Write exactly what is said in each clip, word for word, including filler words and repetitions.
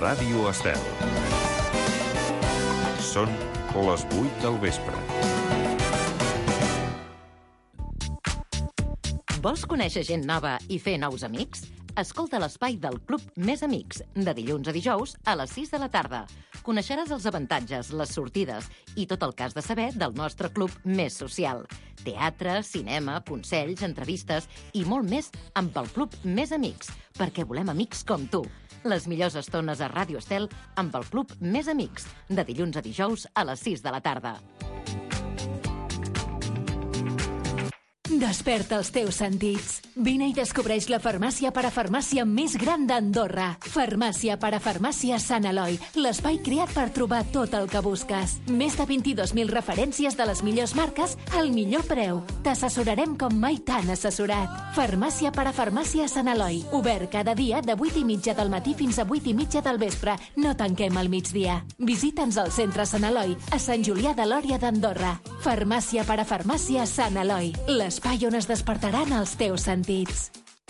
Ràdio Estel. Són les vuit del vespre. Vols conèixer gent nova i fer nous amics? Escolta l'espai del Club Més Amics, de dilluns a dijous a les sis de la tarda. Coneixeràs els avantatges, les sortides i tot el que has de saber del nostre club més social. Teatre, cinema, consells, entrevistes i molt més amb el Club Més Amics, perquè volem amics com tu. Les millors estones a Ràdio Estel amb el Club Més Amics, de dilluns a dijous a les sis de la tarda. Desperta els teus sentits. Vine i descobreix la farmàcia parafarmàcia més gran d'Andorra. Farmàcia parafarmàcia Sant Eloi, l'espai creat per trobar tot el que busques. Més de vint-i-dos mil referències de les millors marques al millor preu. T'assessorarem com mai t'han assessorat. Farmàcia parafarmàcia Sant Eloi, obert cada dia de vuit i mitja del matí fins a vuit i mitja del vespre. No tanquem al migdia. Visita'ns al centre Sant Eloi, a Sant Julià de Lòria d'Andorra. Farmàcia parafarmàcia Sant Eloi, l'espai on es despertaran els teus sentits.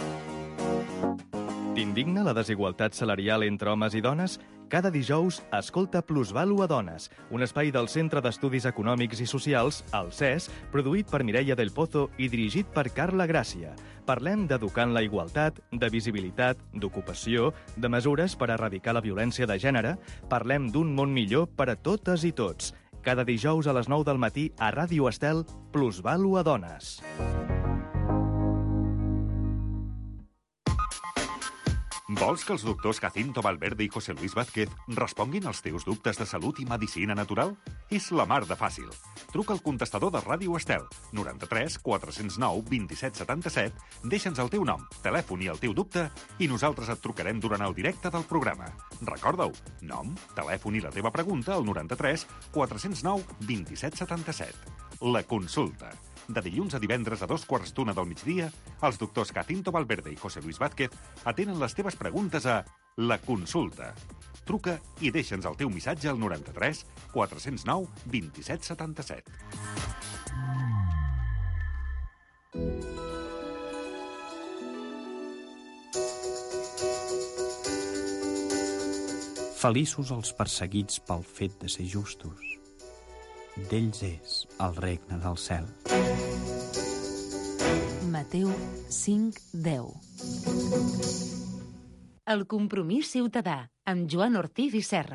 T'indigna la desigualtat salarial entre homes i dones? Cada dijous, escolta Plusvalua Dones, un espai del Centre d'Estudis Econòmics i Socials, el C E S, produït per Mireia del Pozo i dirigit per Carla Gràcia. Parlem d'educant la igualtat, de visibilitat, d'ocupació, de mesures per erradicar la violència de gènere. Parlem d'un món millor per a totes i tots. Cada dijous a les nou del matí a Ràdio Estel, Plusvalua Dones. Vols que els doctors Jacinto Valverde i José Luis Vázquez responguin als teus dubtes de salut i medicina natural? És la mar de fàcil. Truca al contestador de Ràdio Estel, noranta-tres quatre-cents nou vint-i-set setanta-set, deixa'ns el teu nom, telèfon i el teu dubte i nosaltres et trucarem durant el directe del programa. Recorda-ho, nom, telèfon i la teva pregunta al noranta-tres quatre-cents nou vint-i-set setanta-set. La consulta. De dilluns a divendres a dos quarts d'una del migdia, els doctors Jacinto Valverde i José Luis Vázquez atenen les teves preguntes a La Consulta. Truca i deixa'ns el teu missatge al noranta-tres quatre-cents nou vint-i-set setanta-set. Feliços els perseguits pel fet de ser justos. D'ells és el regne del cel. Mateu cinc deu. El compromís ciutadà, amb Joan Ortiz i Serra.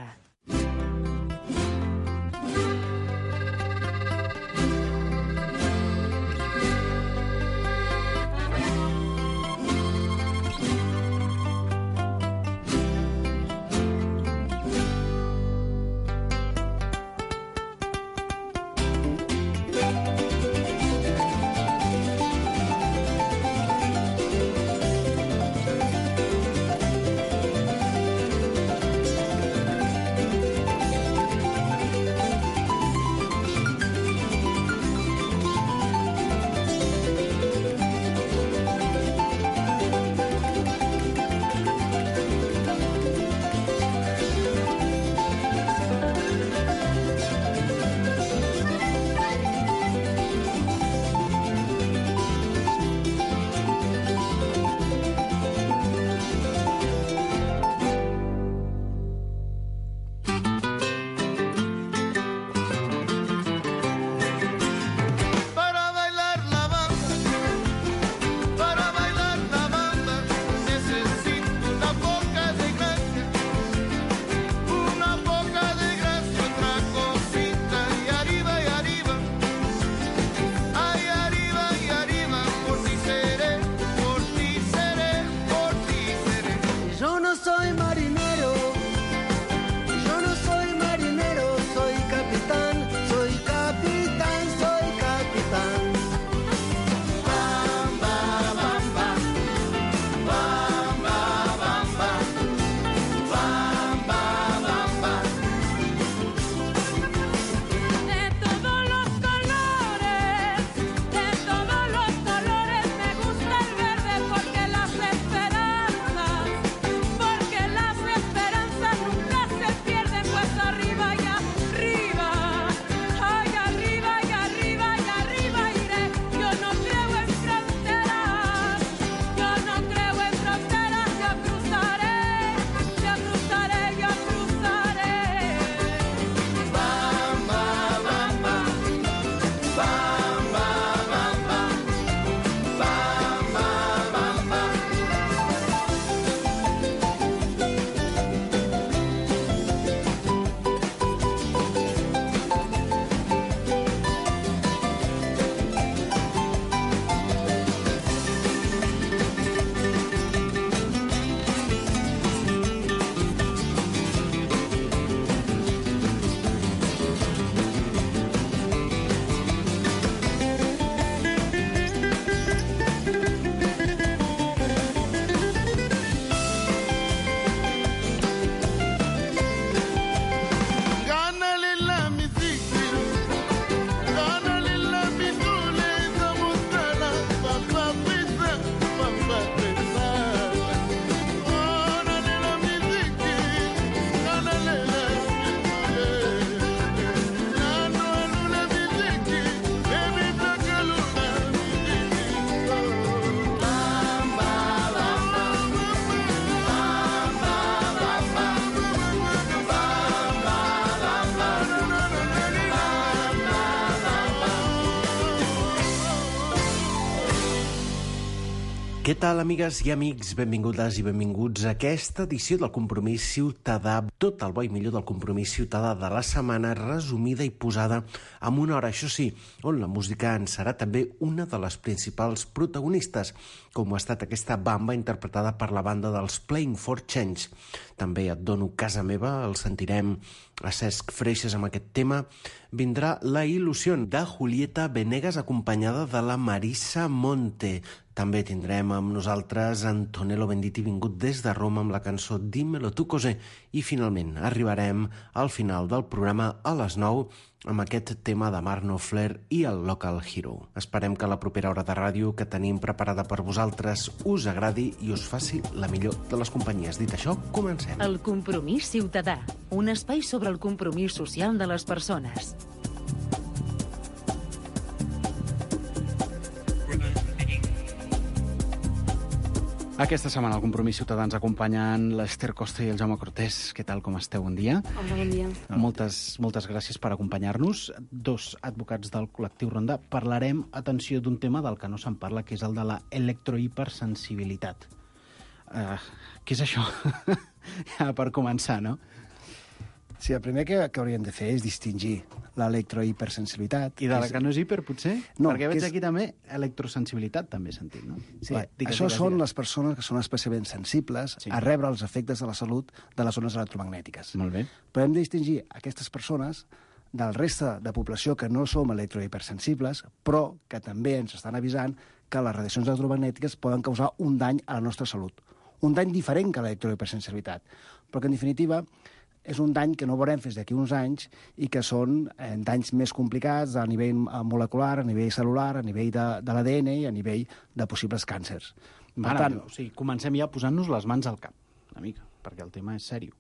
Què tal, amigues i amics? Benvingudes i benvinguts a aquesta edició del Compromís Ciutadà. Tot el bo i millor del Compromís Ciutadà de la setmana, resumida i posada en una hora, això sí, on la música en serà també una de les principals protagonistes, com ha estat aquesta bamba interpretada per la banda dels Playing for Change. També et dono casa meva, el sentirem a Cesc Freixes amb aquest tema. Vindrà La il·lusió de Julieta Venegas acompanyada de la Marisa Monte. També tindrem amb nosaltres Antonello Venditti, vingut des de Roma amb la cançó Dímelo tu cosé. I finalment arribarem al final del programa a les nou amb aquest tema de Mark Knopfler i el Local Hero. Esperem que la propera hora de ràdio que tenim preparada per vosaltres us agradi i us faci la millor de les companyies. Dit això, comencem. El Compromís Ciutadà, un espai sobre el compromís social de les persones. Aquesta setmana al Compromís Ciutadà ens acompanyen l'Ester Costa i el Jaume Cortés. Què tal, com esteu? Bon dia. Hola, bon dia. Moltes, moltes gràcies per acompanyar-nos. Dos advocats del col·lectiu Ronda. Parlarem, atenció, d'un tema del que no se'n parla, que és el de la electrohipersensibilitat. Uh, què és això? Ja, per començar, no? Sí, el primer que, que hauríem de fer és distingir l'electrohipersensibilitat. I de la que no és hiper, potser? No, perquè veig és... aquí també electrosensibilitat, també he sentit, no? Sí, Va, digues, això digues, són digues. les persones que són especialment sensibles sí. a rebre els efectes de la salut de les ones electromagnètiques. Molt bé. Però hem de distingir aquestes persones del reste de població que no som electrohipersensibles, però que també ens estan avisant que les radiacions electromagnètiques poden causar un dany a la nostra salut. Un dany diferent que l'electrohipersensibilitat, però que en definitiva és un dany que no veurem fins d'aquí uns anys i que són eh, danys més complicats a nivell molecular, a nivell celular, a nivell de, de l'A D N i a nivell de possibles càncers. Per Mare, tant, o sigui, comencem ja posant-nos les mans al cap, una mica, perquè el tema és sèrio.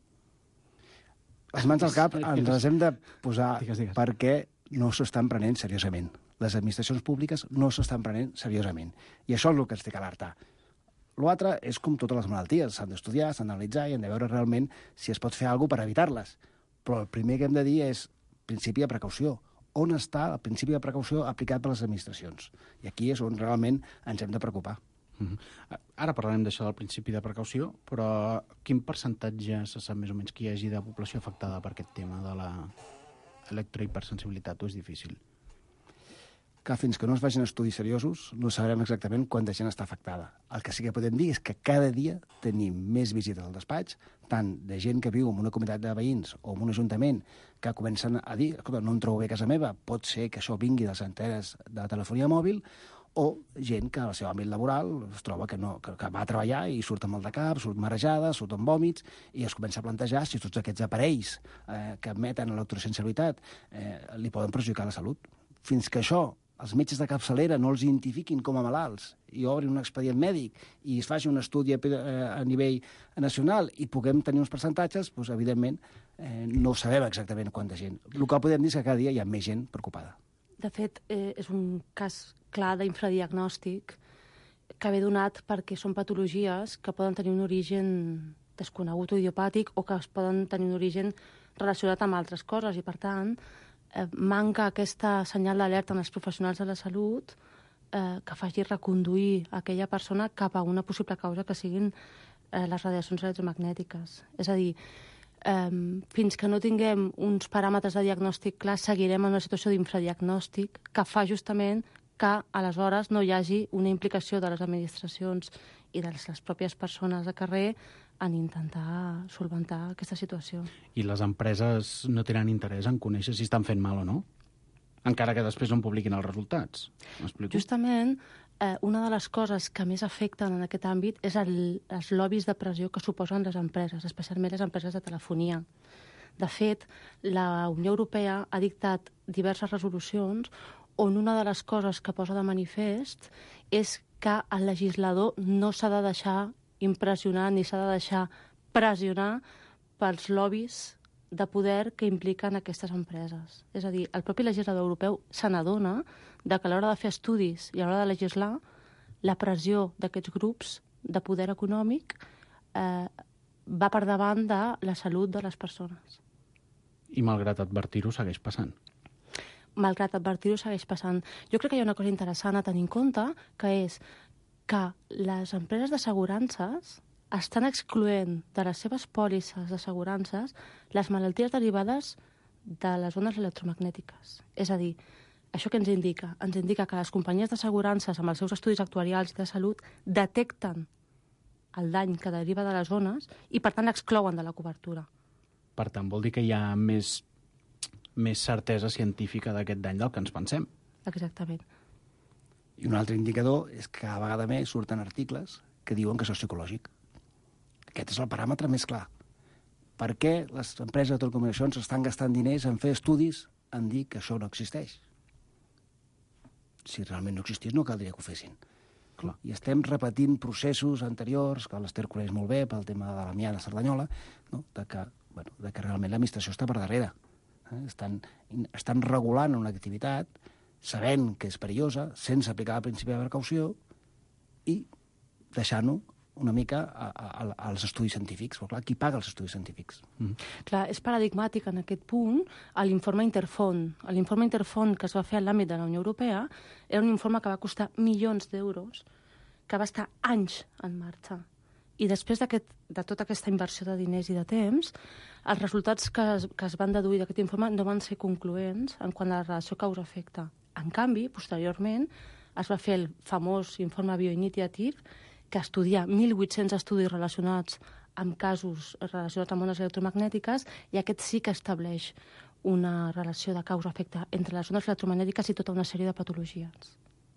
Les mans al cap ens les hem de posar digues, digues. perquè no s'estan prenent seriosament. Les administracions públiques no s'estan prenent seriosament. I això és el que ens té que alertar. L'altre és com totes les malalties, s'han d'estudiar, s'han d'analitzar i hem de veure realment si es pot fer alguna cosa per evitar-les. Però el primer que hem de dir és principi de precaució. On està el principi de precaució aplicat per les administracions? I aquí és on realment ens hem de preocupar. Uh-huh. Ara parlarem d'això del principi de precaució, però quin percentatge se sap més o menys que hi hagi de població afectada per aquest tema de la electrohipersensibilitat, o és difícil? Que fins que no es vagin estudis seriosos no sabrem exactament quanta gent està afectada. El que sí que podem dir és que cada dia tenim més visites al despatx, tant de gent que viu en una comunitat de veïns o en un ajuntament que comencen a dir, escolta, no em trobo bé a casa meva, pot ser que això vingui de les antenes de telefonia mòbil, o gent que al seu àmbit laboral es troba que, no, que, que va a treballar i surt amb mal de cap, surt marejada, surt amb vòmits, i es comença a plantejar si tots aquests aparells eh, que emeten electrosensibilitat eh, li poden perjudicar la salut. Fins que això els metges de capçalera no els identifiquin com a malalts i obrin un expedient mèdic i es faci un estudi a nivell nacional i puguem tenir uns percentatges, doncs, evidentment, eh, no sabem exactament quanta gent. El que podem dir és que cada dia hi ha més gent preocupada. De fet, eh, és un cas clar d'infradiagnòstic que ve donat perquè són patologies que poden tenir un origen desconegut o idiopàtic o que es poden tenir un origen relacionat amb altres coses i, per tant, eh, manca aquesta senyal d'alerta en els professionals de la salut eh, que faci reconduir aquella persona cap a una possible causa que siguin eh, les radiacions electromagnètiques. És a dir, eh, fins que no tinguem uns paràmetres de diagnòstic clars, seguirem en una situació d'infradiagnòstic que fa justament que aleshores no hi hagi una implicació de les administracions i de les pròpies persones de carrer en intentar solventar aquesta situació. I les empreses no tenen interès en conèixer si estan fent mal o no? Encara que després no en publiquin els resultats. M'explico? Justament, eh, una de les coses que més afecten en aquest àmbit és el, els lobbies de pressió que suposen les empreses, especialment les empreses de telefonia. De fet, la Unió Europea ha dictat diverses resolucions on una de les coses que posa de manifest és que el legislador no s'ha de deixar impressionar ni s'ha de deixar pressionar pels lobbies de poder que impliquen aquestes empreses. És a dir, el propi legislador europeu se n'adona que a l'hora de fer estudis i a l'hora de legislar, la pressió d'aquests grups de poder econòmic eh, va per davant de la salut de les persones. I malgrat advertir-ho segueix passant. Malgrat advertir-ho segueix passant. Jo crec que hi ha una cosa interessant a tenir en compte, que és que les empreses d'assegurances estan excloent de les seves pòlisses d'assegurances les malalties derivades de les ones electromagnètiques. És a dir, això que ens indica? Ens indica que les companyies d'assegurances, amb els seus estudis actuarials i de salut, detecten el dany que deriva de les ones i, per tant, l'exclouen de la cobertura. Per tant, vol dir que hi ha més, més certesa científica d'aquest dany del que ens pensem. Exactament. I un altre indicador és que cada vegada més surten articles que diuen que això és psicològic. Aquest és el paràmetre més clar. Per què les empreses de telecomunicacions estan gastant diners en fer estudis en dir que això no existeix? Si realment no existís, no caldria que ho fessin. Clar. I estem repetint processos anteriors, que l'Ester coneix molt bé pel tema de l'amiant a Cerdanyola, no? de, que, bueno, de que realment l'administració està per darrere. Eh? Estan, estan regulant una activitat sabent que és perillosa, sense aplicar el principi de precaució i deixant-ho una mica a, a, als estudis científics. Però clar, qui paga els estudis científics? Mm. Clar, és paradigmàtic en aquest punt l'informe Interfont. L'informe Interfont que es va fer en l'àmbit de la Unió Europea era un informe que va costar milions d'euros, que va estar anys en marxa. I després de tota aquesta inversió de diners i de temps, els resultats que es, que es van deduir d'aquest informe no van ser concloents en quant a la relació causa-efecte. En canvi, posteriorment, es va fer el famós informe Bioinitiative, que estudia mil vuit-cents estudis relacionats amb casos relacionats amb ones electromagnètiques, i aquest sí que estableix una relació de causa-efecte entre les ones electromagnètiques i tota una sèrie de patologies.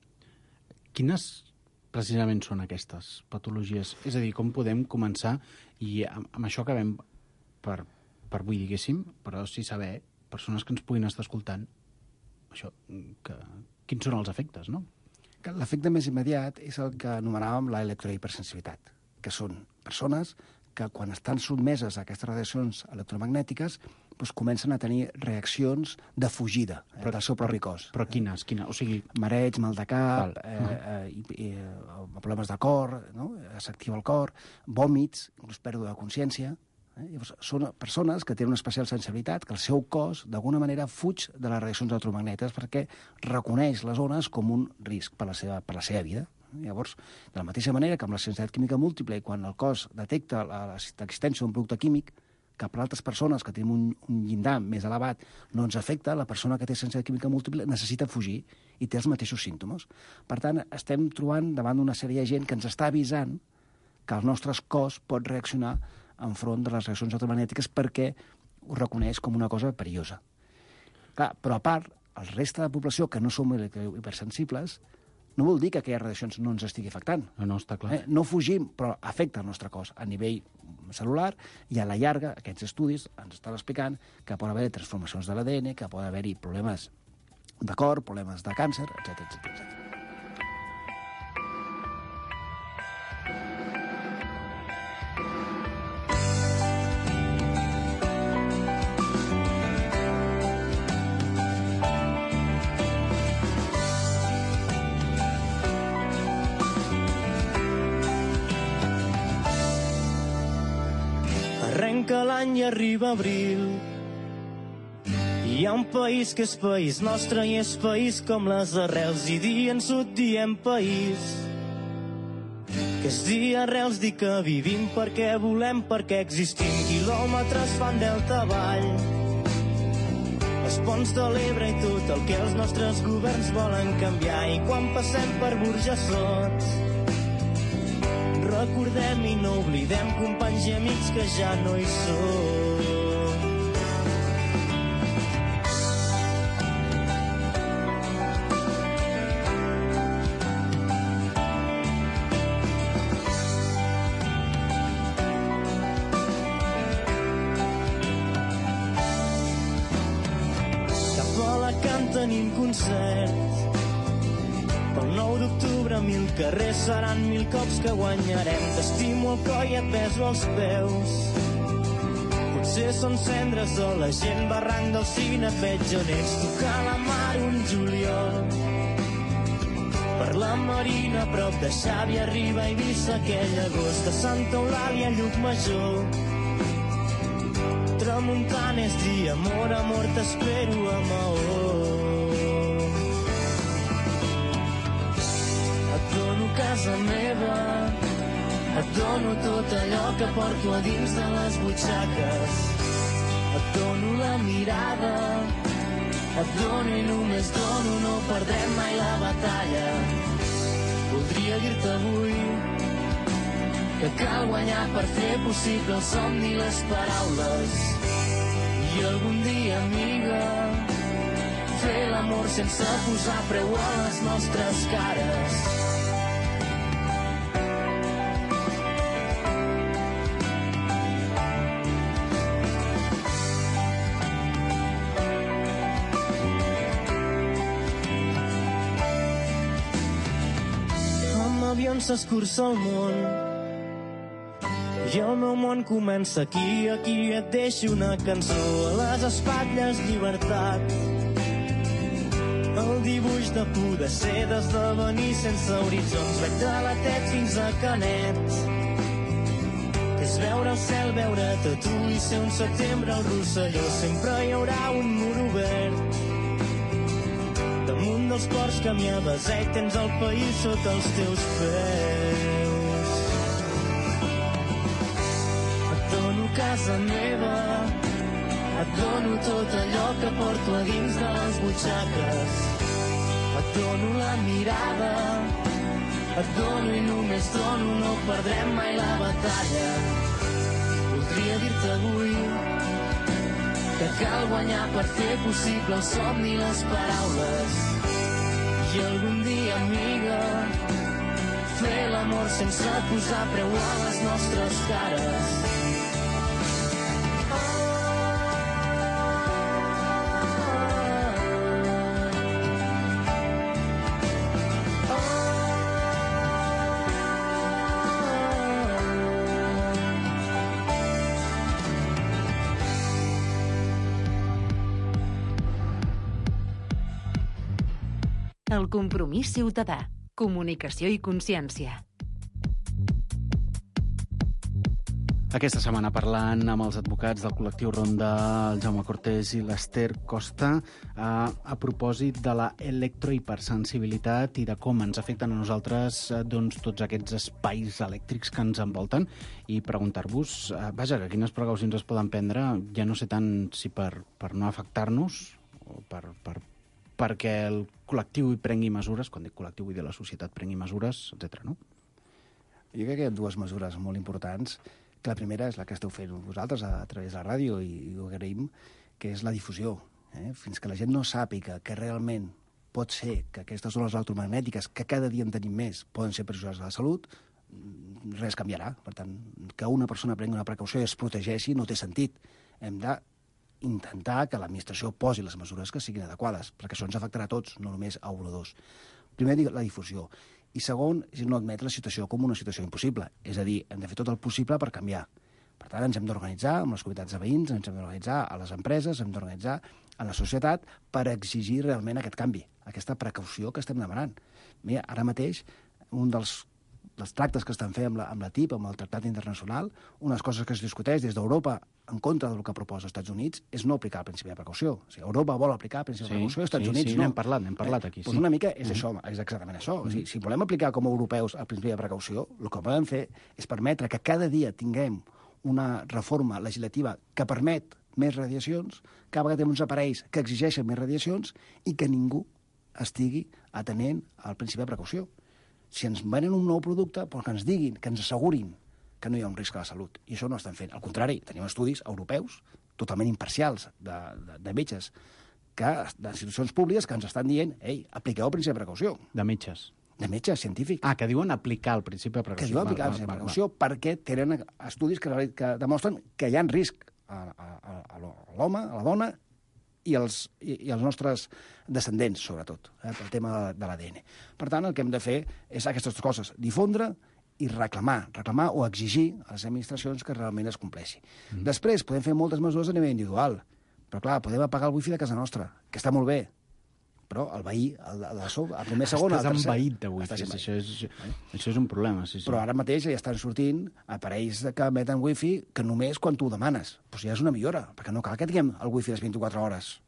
Quines precisament són aquestes patologies? És a dir, com podem començar, i amb, amb això acabem per, per avui, diguéssim, però sí saber, persones que ens puguin estar escoltant, això, que, quins són els efectes, no? L'efecte més immediat és el que anomenàvem l'electrohipersensibilitat, que són persones que quan estan sotmeses a aquestes radiacions electromagnètiques doncs comencen a tenir reaccions de fugida eh, del seu propi cos. Però quines? Quines? O sigui... Mareig, mal de cap, eh, eh, i, i, problemes de cor, no? S'activa el cor, vòmits, inclús pèrdua de consciència. Eh? Llavors, són persones que tenen una especial sensibilitat, que el seu cos, d'alguna manera, fuig de les reaccions electromagnètiques perquè reconeix les ones com un risc per la seva, per la seva vida. Llavors, de la mateixa manera que amb la sensibilitat química múltiple, quan el cos detecta l'existència d'un producte químic, que per altres persones que tenim un, un llindar més elevat no ens afecta, la persona que té sensibilitat química múltiple necessita fugir i té els mateixos símptomes. Per tant, estem trobant davant d'una sèrie de gent que ens està avisant que el nostre cos pot reaccionar enfront de les reaccions electromagnètiques perquè ho reconeix com una cosa perillosa. Clar, però a part, el reste de la població que no som hipersensibles no vol dir que aquelles radiacions no ens estigui afectant. No, no, està clar. Eh? No fugim, però afecta el nostre cos a nivell celular, i a la llarga aquests estudis ens estan explicant que pot haver-hi transformacions de l'A D N, que pot haver-hi problemes de cor, problemes de càncer, etcètera, etcètera. Arrenca l'any i arriba abril. Hi ha un país que és país nostre i és país com les arrels, i dia en sud diem país. Que és dia arrels, dir que vivim perquè volem, perquè existim. Quilòmetres fan delta avall, els ponts de l'Ebre i tot el que els nostres governs volen canviar. I quan passem per Burjassots recordem i no oblidem companys i amics que ja no hi són. Cap a Alacant tenim concert. Pel nou d'octubre mil carrers seran mil cops que guanyarem. T'estimo el coll, et beso els peus. Potser són cendres o la gent barranc del cine fets on ets. Tocar la mar un juliol per la Marina, prop de Xàbia, arriba a Eivissa aquell agost. De Santa Eulàlia a Llucmajor, tramuntana és dia, amor, amor, t'espero a Maó. Et dono casa meva, et dono tot allò que porto a dins de les butxaques. Et dono la mirada, et dono i només dono, no perdrem mai la batalla. Voldria dir-te avui que cal guanyar per fer possible el somni i les paraules. I algun dia, amiga, fer l'amor sense posar preu a les nostres cares. Amb avions s'escurça el món i el meu món comença aquí. Aquí et deixo una cançó a les espatlles, llibertat. El dibuix de poder ser, d'esdevenir sense horitzons. Veig de la Tet fins a Canet. És veure el cel, veure't a tu i ser un setembre al Rosselló. Sempre hi haurà un mur obert damunt dels ports que m'hi avasar i tens el país sota els teus peus. Et dono casa meva, et dono tot allò que porto a dins de les butxaques. Et dono la mirada, et dono i només dono, no perdrem mai la batalla. Voldria dir-te avui que cal guanyar per fer possible el somni i les paraules. I algun dia, amiga, fer l'amor sense posar preu a les nostres cares. El compromís ciutadà. Comunicació i consciència. Aquesta setmana parlant amb els advocats del col·lectiu Ronda, el Jaume Cortés i l'Ester Costa, a, a propòsit de la electrohipersensibilitat i de com ens afecten a nosaltres doncs, tots aquests espais elèctrics que ens envolten, i preguntar-vos, eh, vaja, que quines precaucions es poden prendre, ja no sé tant si per, per no afectar-nos o per, per, perquè el col·lectiu hi prengui mesures, quan dic col·lectiu vull dir la societat prengui mesures, etcètera, no? Jo crec que hi ha dues mesures molt importants, que la primera és la que esteu fent vosaltres a, a través de la ràdio, i ho agraïm, que és la difusió. Eh? Fins que la gent no sàpiga que realment pot ser que aquestes ones electromagnètiques, que cada dia en tenim més, poden ser perjudicials a la salut, res canviarà. Per tant, que una persona prengui una precaució i es protegeixi no té sentit. Hem d'intentar que l'administració posi les mesures que siguin adequades, perquè això ens afectarà a tots, no només a un o dos. Primer, la difusió. I segon, és no admetre la situació com una situació impossible. És a dir, hem de fer tot el possible per canviar. Per tant, ens hem d'organitzar amb les comunitats de veïns, ens hem d'organitzar a les empreses, hem d'organitzar a la societat per exigir realment aquest canvi, aquesta precaució que estem demanant. Mira, ara mateix, un dels, dels tractes que estan fent amb la, amb la T I P, amb el Tractat Internacional, unes coses que es discuteix des d'Europa en contra del que proposa els Estats Units és no aplicar el principi de precaució. O sigui, Europa vol aplicar el principi sí, de precaució, els Estats sí, Units sí, no. n'hem parlat, n'hem parlat aquí. Eh, doncs sí. una mica és mm. això, és exactament això. Mm. O sigui, si volem aplicar com a europeus el principi de precaució, el que podem fer és permetre que cada dia tinguem una reforma legislativa que permet més radiacions, cada vegada tenim uns aparells que exigeixen més radiacions i que ningú estigui atenent al principi de precaució. Si ens venen un nou producte, però que ens diguin, que ens assegurin que no hi ha un risc a la salut. I això no ho estan fent. Al contrari, tenim estudis europeus totalment imparcials de, de, de metges, que, d'institucions públiques que ens estan dient, ei, apliqueu el principi de precaució. De metges? De metges científics. Ah, que diuen aplicar el principi de precaució. Que diuen aplicar el principi de precaució perquè tenen estudis que, que demostren que hi ha risc a, a, a l'home, a la dona, i els, i, i els nostres descendents, sobretot, eh, pel tema de, de l'A D N. Per tant, el que hem de fer és aquestes coses, difondre i reclamar, reclamar o exigir a les administracions que realment es compleixi. Mm. Després, podem fer moltes mesures a nivell individual, però clar, podem apagar el wifi de casa nostra, que està molt bé, però el veí, el, el, el, el primer segon... Estàs envaït de wifi, això és, això és un problema. Sí, sí. Però ara mateix ja estan sortint aparells que emeten wifi que només quan tu ho demanes. Doncs ja és una millora, perquè no cal que tinguem el wifi les vint-i-quatre hores.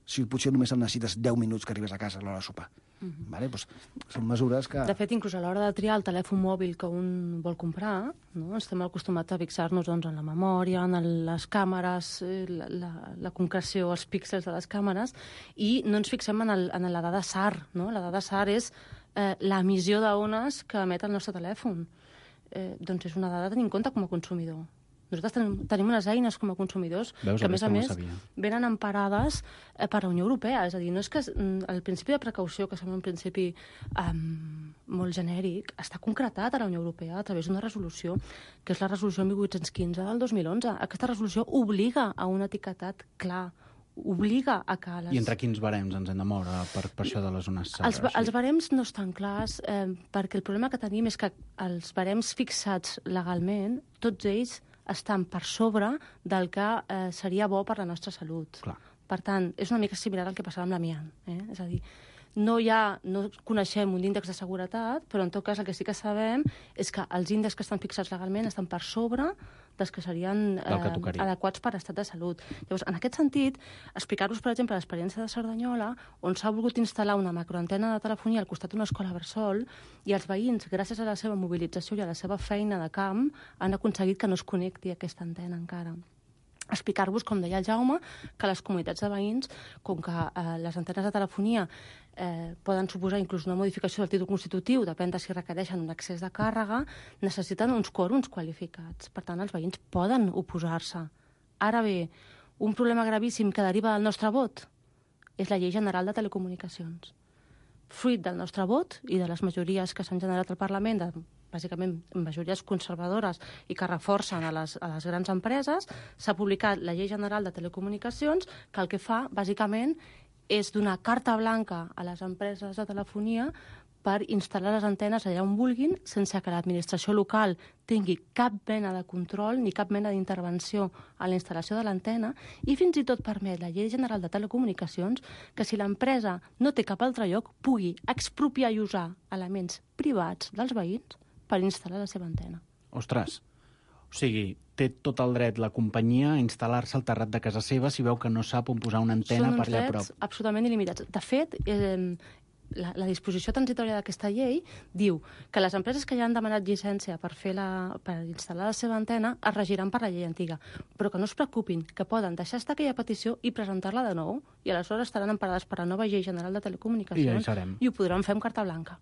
si potser només necessites deu minuts que arribes a casa a l'hora de sopar. Mm-hmm. Vale? Pues, són mesures que... De fet, inclús a l'hora de triar el telèfon mòbil que un vol comprar, no? Estem acostumats a fixar-nos doncs, en la memòria, en les càmeres, la, la, la concreció, els píxels de les càmeres, i no ens fixem en, el, en la dada S A R. No? La dada S A R és eh, l'emissió d'ones que emet el nostre telèfon. Eh, doncs és una dada a tenir en compte com a consumidor. Nosaltres tenim, tenim unes eines com a consumidors Veus, que, a més a més, no venen emparades eh, per la Unió Europea. És a dir, no és que el principi de precaució, que sembla un principi um, molt genèric, està concretat a la Unió Europea a través d'una resolució, que és la resolució mil vuit-cents quinze del dos mil onze. Aquesta resolució obliga a un etiquetat clar, obliga a que... Les... I entre quins barems ens hem de moure per, per això de les zones S A R? Els, els barems no estan clars, eh, perquè el problema que tenim és que els barems fixats legalment, tots ells estan per sobre del que eh, seria bo per la nostra salut. Clar. Per tant, és una mica similar al que passava amb l'amiant. Eh? És a dir, no, hi ha, no coneixem un índex de seguretat, però en tot cas el que sí que sabem és que els índexs que estan fixats legalment estan per sobre dels que serien eh, que adequats per estat de salut. Llavors, en aquest sentit, explicar-vos, per exemple, l'experiència de Cerdanyola, on s'ha volgut instal·lar una macroantena de telefonia al costat d'una escola bressol, i els veïns, gràcies a la seva mobilització i a la seva feina de camp, han aconseguit que no es connecti aquesta antena encara. Explicar-vos, com deia el Jaume, que les comunitats de veïns, com que eh, les antenes de telefonia eh, poden suposar inclús una modificació del títol constitutiu, depèn de si requereixen un excés de càrrega, necessiten uns quòrums qualificats. Per tant, els veïns poden oposar-se. Ara bé, un problema gravíssim que deriva del nostre vot és la Llei General de Telecomunicacions. Fruit del nostre vot i de les majories que s'han generat al Parlament, de bàsicament majories conservadores i que reforcen a les, a les grans empreses, s'ha publicat la Llei General de Telecomunicacions, que el que fa, bàsicament, és donar carta blanca a les empreses de telefonia per instal·lar les antenes allà on vulguin, sense que l'administració local tingui cap mena de control ni cap mena d'intervenció a la instal·lació de l'antena, i fins i tot permet la Llei General de Telecomunicacions que si l'empresa no té cap altre lloc pugui expropiar i usar elements privats dels veïns per instal·lar la seva antena. Ostres, o sigui, té tot el dret la companyia a instal·lar-se al terrat de casa seva si veu que no sap on posar una antena per allà a prop. Són uns drets absolutament il·limitats. De fet, eh, la, la disposició transitòria d'aquesta llei diu que les empreses que ja han demanat llicència per, fer la, per instal·lar la seva antena es regiran per la llei antiga, però que no es preocupin, que poden deixar estar aquella petició i presentar-la de nou, i aleshores estaran emparades per la nova Llei General de Telecomunicacions i, i ho podran fer amb carta blanca.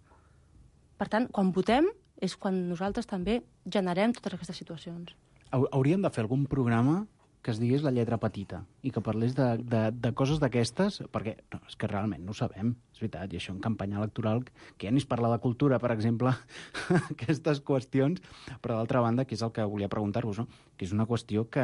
Per tant, quan votem, és quan nosaltres també generem totes aquestes situacions. Hauríem de fer algun programa que es digués la lletra petita i que parlés de, de, de coses d'aquestes, perquè no, és que realment no ho sabem, és veritat, i això en campanya electoral, que ja ni es parla de cultura, per exemple, aquestes qüestions, però d'altra banda, que és el que volia preguntar-vos, no? Que és una qüestió que,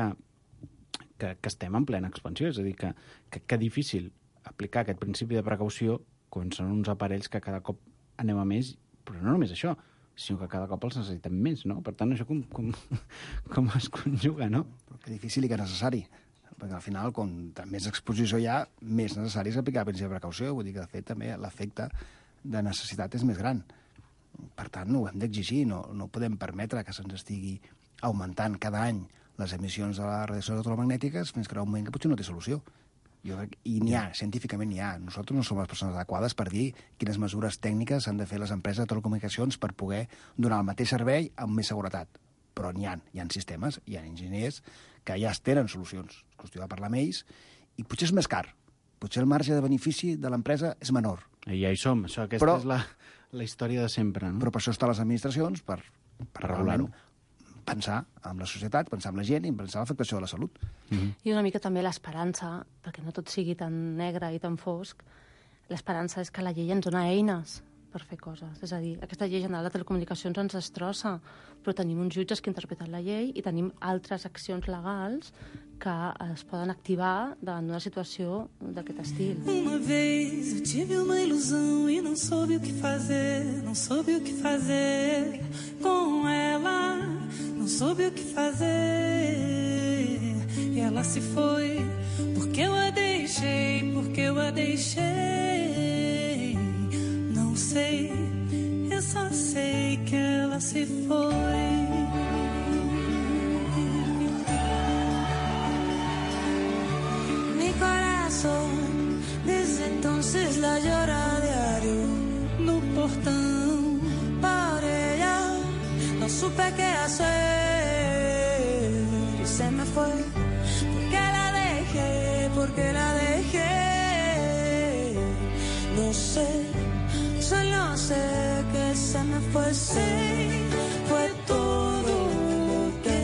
que, que estem en plena expansió, és a dir, que, que, que difícil aplicar aquest principi de precaució quan són uns aparells que cada cop anem a més, però no només això, sinó que cada cop els necessitem més, no? Per tant, això com, com, com es conjuga, no? Però que difícil i que necessari, perquè al final, com més exposició hi ha, més necessari és aplicar el principi de precaució, vull dir que, de fet, també l'efecte de necessitat és més gran. Per tant, ho hem d'exigir, no, no podem permetre que se'ns estigui augmentant cada any les emissions de les radiacions electromagnètiques fins que arriba un moment que potser no té solució. Jo crec, i n'hi ha, científicament n'hi ha. Nosaltres no som les persones adequades per dir quines mesures tècniques han de fer les empreses de telecomunicacions per poder donar el mateix servei amb més seguretat. Però n'hi ha, hi ha sistemes, hi ha enginyers que ja es tenen solucions. És qüestió de parlar amb ells, i potser és més car. Potser el marge de benefici de l'empresa és menor. I ja hi som, això, aquesta però, és la, la història de sempre, no? Però per això estan les administracions, per, per regular-ho. Pensar en la societat, pensar en la gent i pensar en l'afectació de la salut. Mm-hmm. I una mica també l'esperança, perquè no tot sigui tan negre i tan fosc, l'esperança és que la llei ens dona eines per fer coses. És a dir, aquesta llei general de telecomunicacions ens destrossa, però tenim uns jutges que interpreten la llei i tenim altres accions legals que es poden activar davant d'una situació d'aquest estil. Uma vez eu tive uma ilusão e não soube o que fazer, não soube o que fazer com ela, não soube o que fazer. E ela se foi, porque eu a deixei, porque eu a deixei. Não sei, eu só sei que ela se foi. Mi corazón Desde entonces la llora a diario no portão. Para ella no supe qué hacer y se me fue. Porque la dejé, porque la dejé. No sé, solo sé que se me fue. Sí, fue todo lo que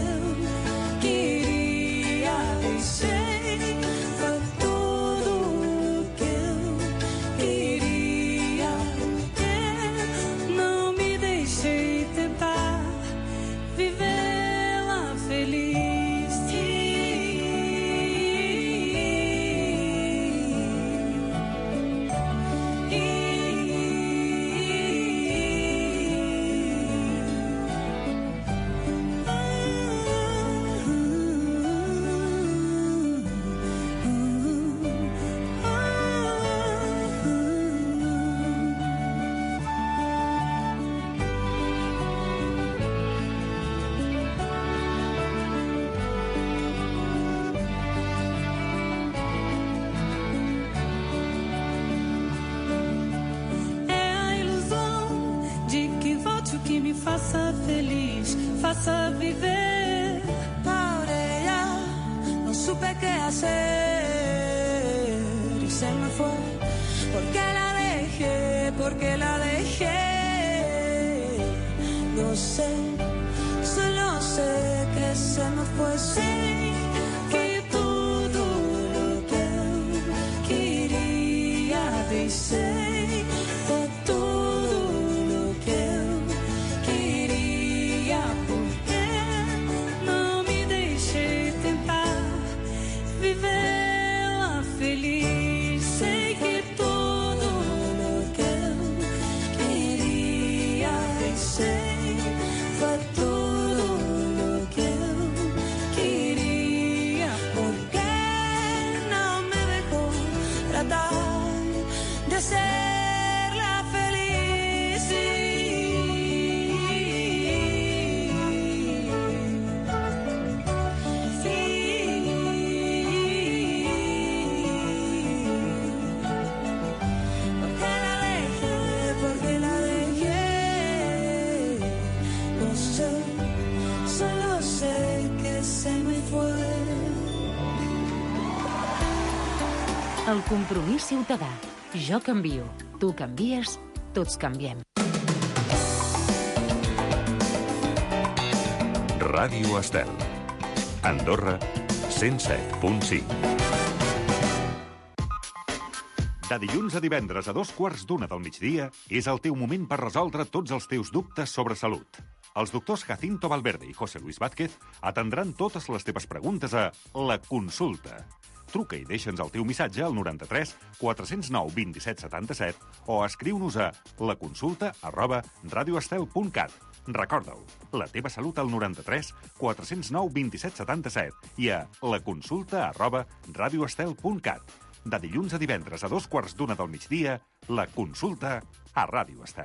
quería decir. Faça feliz, faça viver. Para ella no supe qué hacer y se me fue. Porque la dejé, porque la dejé. No sé, solo sé que se me fue. Sí, fue todo lo que quería decir. El compromís ciutadà. Jo canvio, tu canvies, tots canviem. Ràdio Estel. Andorra, cent set punt cinc. De dilluns a divendres a dos quarts d'una del migdia és el teu moment per resoldre tots els teus dubtes sobre salut. Els doctors Jacinto Valverde i José Luis Vázquez atendran totes les teves preguntes a La Consulta. Truca i deixa'ns el teu missatge al noranta-tres quatre cents nou vint-i-set setanta-set o escriu-nos a laconsulta arroba radioestel punt cat. Recorda-ho, la teva salut al noranta-tres quatre cents nou vint-i-set setanta-set i a laconsulta arroba radioestel punt cat. De dilluns a divendres a dos quarts d'una del migdia, La Consulta a Ràdio Estel.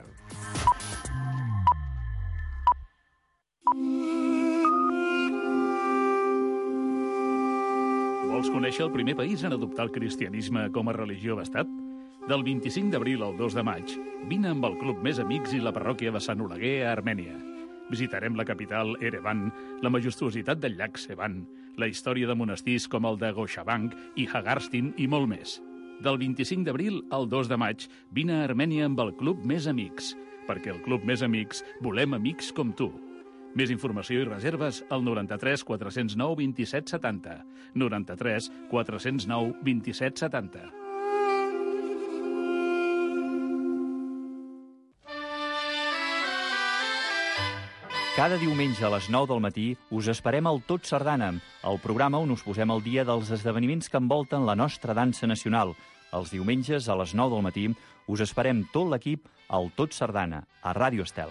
Vols conèixer el primer país en adoptar el cristianisme com a religió d'estat? Del vint-i-cinc d'abril al dos de maig, vine amb el Club Més Amics i la parròquia de Sant Oleguer a Armènia. Visitarem la capital, Erevan, la majestuositat del llac Sevan, la història de monestirs com el de Goshabank i Hagarstin i molt més. Del vint-i-cinc d'abril al dos de maig, vine a Armènia amb el Club Més Amics, perquè el Club Més Amics volem amics com tu. Més informació i reserves al noranta-tres quatre cents nou vint-i-set setanta. noranta-tres quatre cents nou vint-i-set setanta. Cada diumenge a les nou del matí us esperem al Tot Sardana, el programa on us posem al dia dels esdeveniments que envolten la nostra dansa nacional. Els diumenges a les nou del matí us esperem tot l'equip al Tot Sardana, a Ràdio Estel.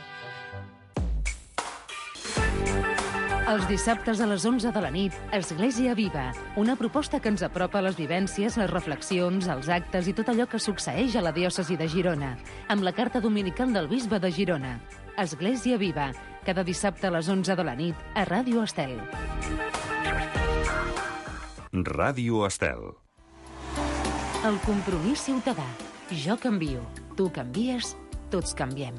Els dissabtes a les onze de la nit, Església Viva, una proposta que ens apropa a les vivències, les reflexions, els actes i tot allò que succeeix a la diòcesi de Girona, amb la carta dominical del bisbe de Girona. Església Viva, cada dissabte a les onze de la nit, a Ràdio Estel. Ràdio Estel. El compromís ciutadà. Jo canvio, tu canvies, tots canviem.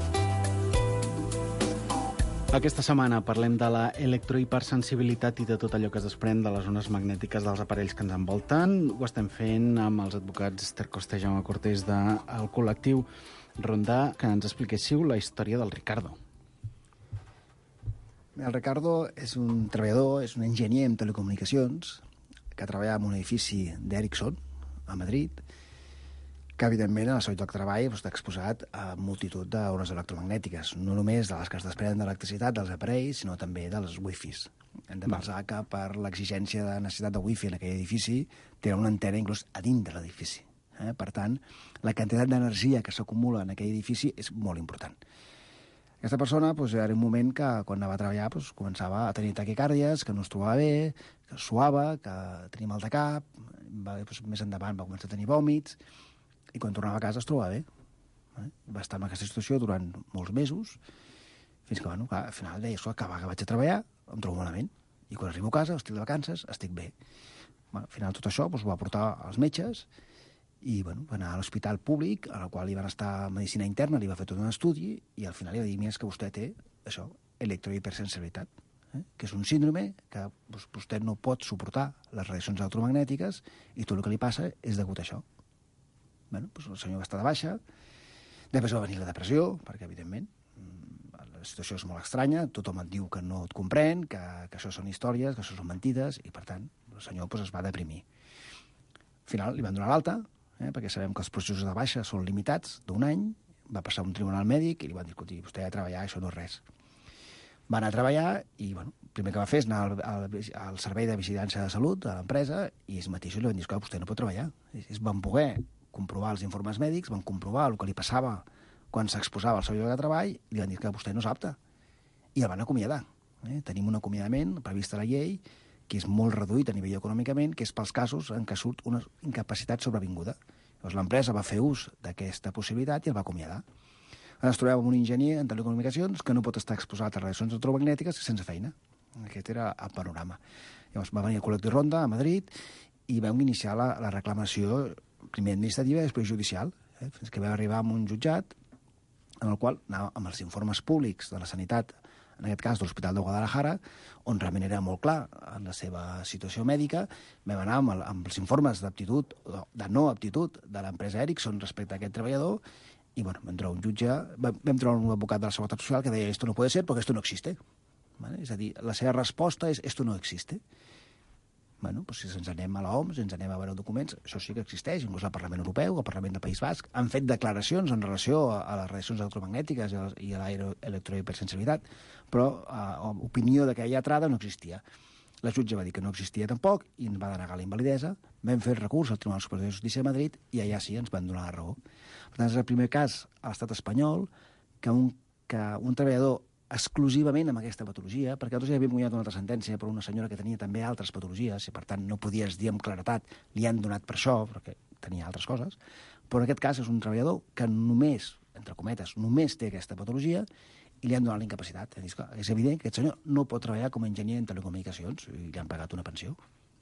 Aquesta setmana parlem de la electrohipersensibilitat i de tot allò que es desprèn de les ones magnètiques dels aparells que ens envolten. Ho estem fent amb els advocats Esther Costa i Jaume Cortés del col·lectiu Rondà, que ens expliquéssiu la història del Ricardo. El Ricardo és un treballador, és un enginyer en telecomunicacions que treballa en un edifici d'Ericsson a Madrid, que evidentment en el seu lloc de treball està exposat a multitud d'ones electromagnètiques, no només de les que es desprenen d'electricitat dels aparells, sinó també dels wifis. Hem de pensar que per l'exigència de necessitat de wifi en aquell edifici tenen una antena inclús a dins de l'edifici. Eh? Per tant, la quantitat d'energia que s'acumula en aquell edifici és molt important. Aquesta persona doncs, era un moment que quan anava a treballar doncs, començava a tenir taquicàrdies, que no es trobava bé, que suava, que tenia mal de cap, va, doncs, més endavant va començar a tenir vòmits, i quan tornava a casa es trobava bé. Eh? Va estar en aquesta situació durant molts mesos, fins que, bueno, al final deia, que va, que vaig a treballar, em trobo malament, i quan arribo a casa, estic de vacances, estic bé. Bueno, al final tot això doncs, ho va portar als metges, i bueno, va anar a l'hospital públic, a la qual li van estar a medicina interna, li va fer tot un estudi, i al final li va dir, mira, és que vostè té això, electrohipersensibilitat, eh? que és un síndrome que doncs, vostè no pot suportar les radiacions electromagnètiques, i tot el que li passa és degut a això. Bueno, doncs el senyor va estar de baixa, després va venir la depressió, perquè, evidentment, la situació és molt estranya, tothom et diu que no et comprèn, que, que això són històries, que això són mentides, i, per tant, el senyor doncs, es va deprimir. Al final li van donar l'alta, eh, perquè sabem que els processos de baixa són limitats d'un any, va passar un tribunal mèdic i li van dir, escolti, vostè ha de treballar, això no és res. Va anar a treballar i, bueno, el primer que va fer és anar al, al, al servei de vigilància de salut de l'empresa i ells mateixos li van dir, que vostè no pot treballar. Ells van poder comprovar els informes mèdics, van comprovar el que li passava quan s'exposava al seu lloc de treball i li van dir que vostè no és apte. I el van acomiadar. Eh? Tenim un acomiadament previst a la llei que és molt reduït a nivell econòmicament, que és pels casos en què surt una incapacitat sobrevinguda. Llavors l'empresa va fer ús d'aquesta possibilitat i el va acomiadar. Ens trobem amb un enginyer en telecomunicacions que no pot estar exposat a radiacions electromagnètiques sense feina. Aquest era el panorama. Llavors va venir el col·lectiu Ronda a Madrid i vam iniciar la, la reclamació primer administrativa i després judicial, eh? Fins que vam arribar a un jutjat en el qual anava amb els informes públics de la sanitat, en aquest cas de l'Hospital de Guadalajara, on realment era molt clar en la seva situació mèdica. Vam anar amb, el, amb els informes d'aptitud, de no aptitud de l'empresa Ericsson respecte a aquest treballador, i bueno, vam trobar un jutge, vam, vam trobar un advocat de la Seguretat Social que deia esto no puede ser porque esto no existe. ¿Vale? És a dir, la seva resposta és esto no existe. Bueno, doncs si ens anem a l'O M S, ens anem a veure documents, això sí que existeix, inclús al Parlament Europeu, al Parlament del País Basc, han fet declaracions en relació a, a les radiacions electromagnètiques i a, i a l'electrohipersensibilitat, però a, opinió de que hi ha trada no existia. La jutge va dir que no existia tampoc i ens va denegar la invalidesa, vam fer el recurs al Tribunal Superior de Justícia de Madrid i allà sí ens van donar la raó. Per tant, és el primer cas a l'estat espanyol que un, que un treballador exclusivament amb aquesta patologia, perquè nosaltres ja havíem guanyat una altra sentència per una senyora que tenia també altres patologies i per tant no podies dir amb claretat li han donat per això, perquè tenia altres coses, però en aquest cas és un treballador que només, entre cometes, només té aquesta patologia i li han donat la incapacitat. És, clar, és evident que aquest senyor no pot treballar com a enginyer en telecomunicacions i li han pagat una pensió.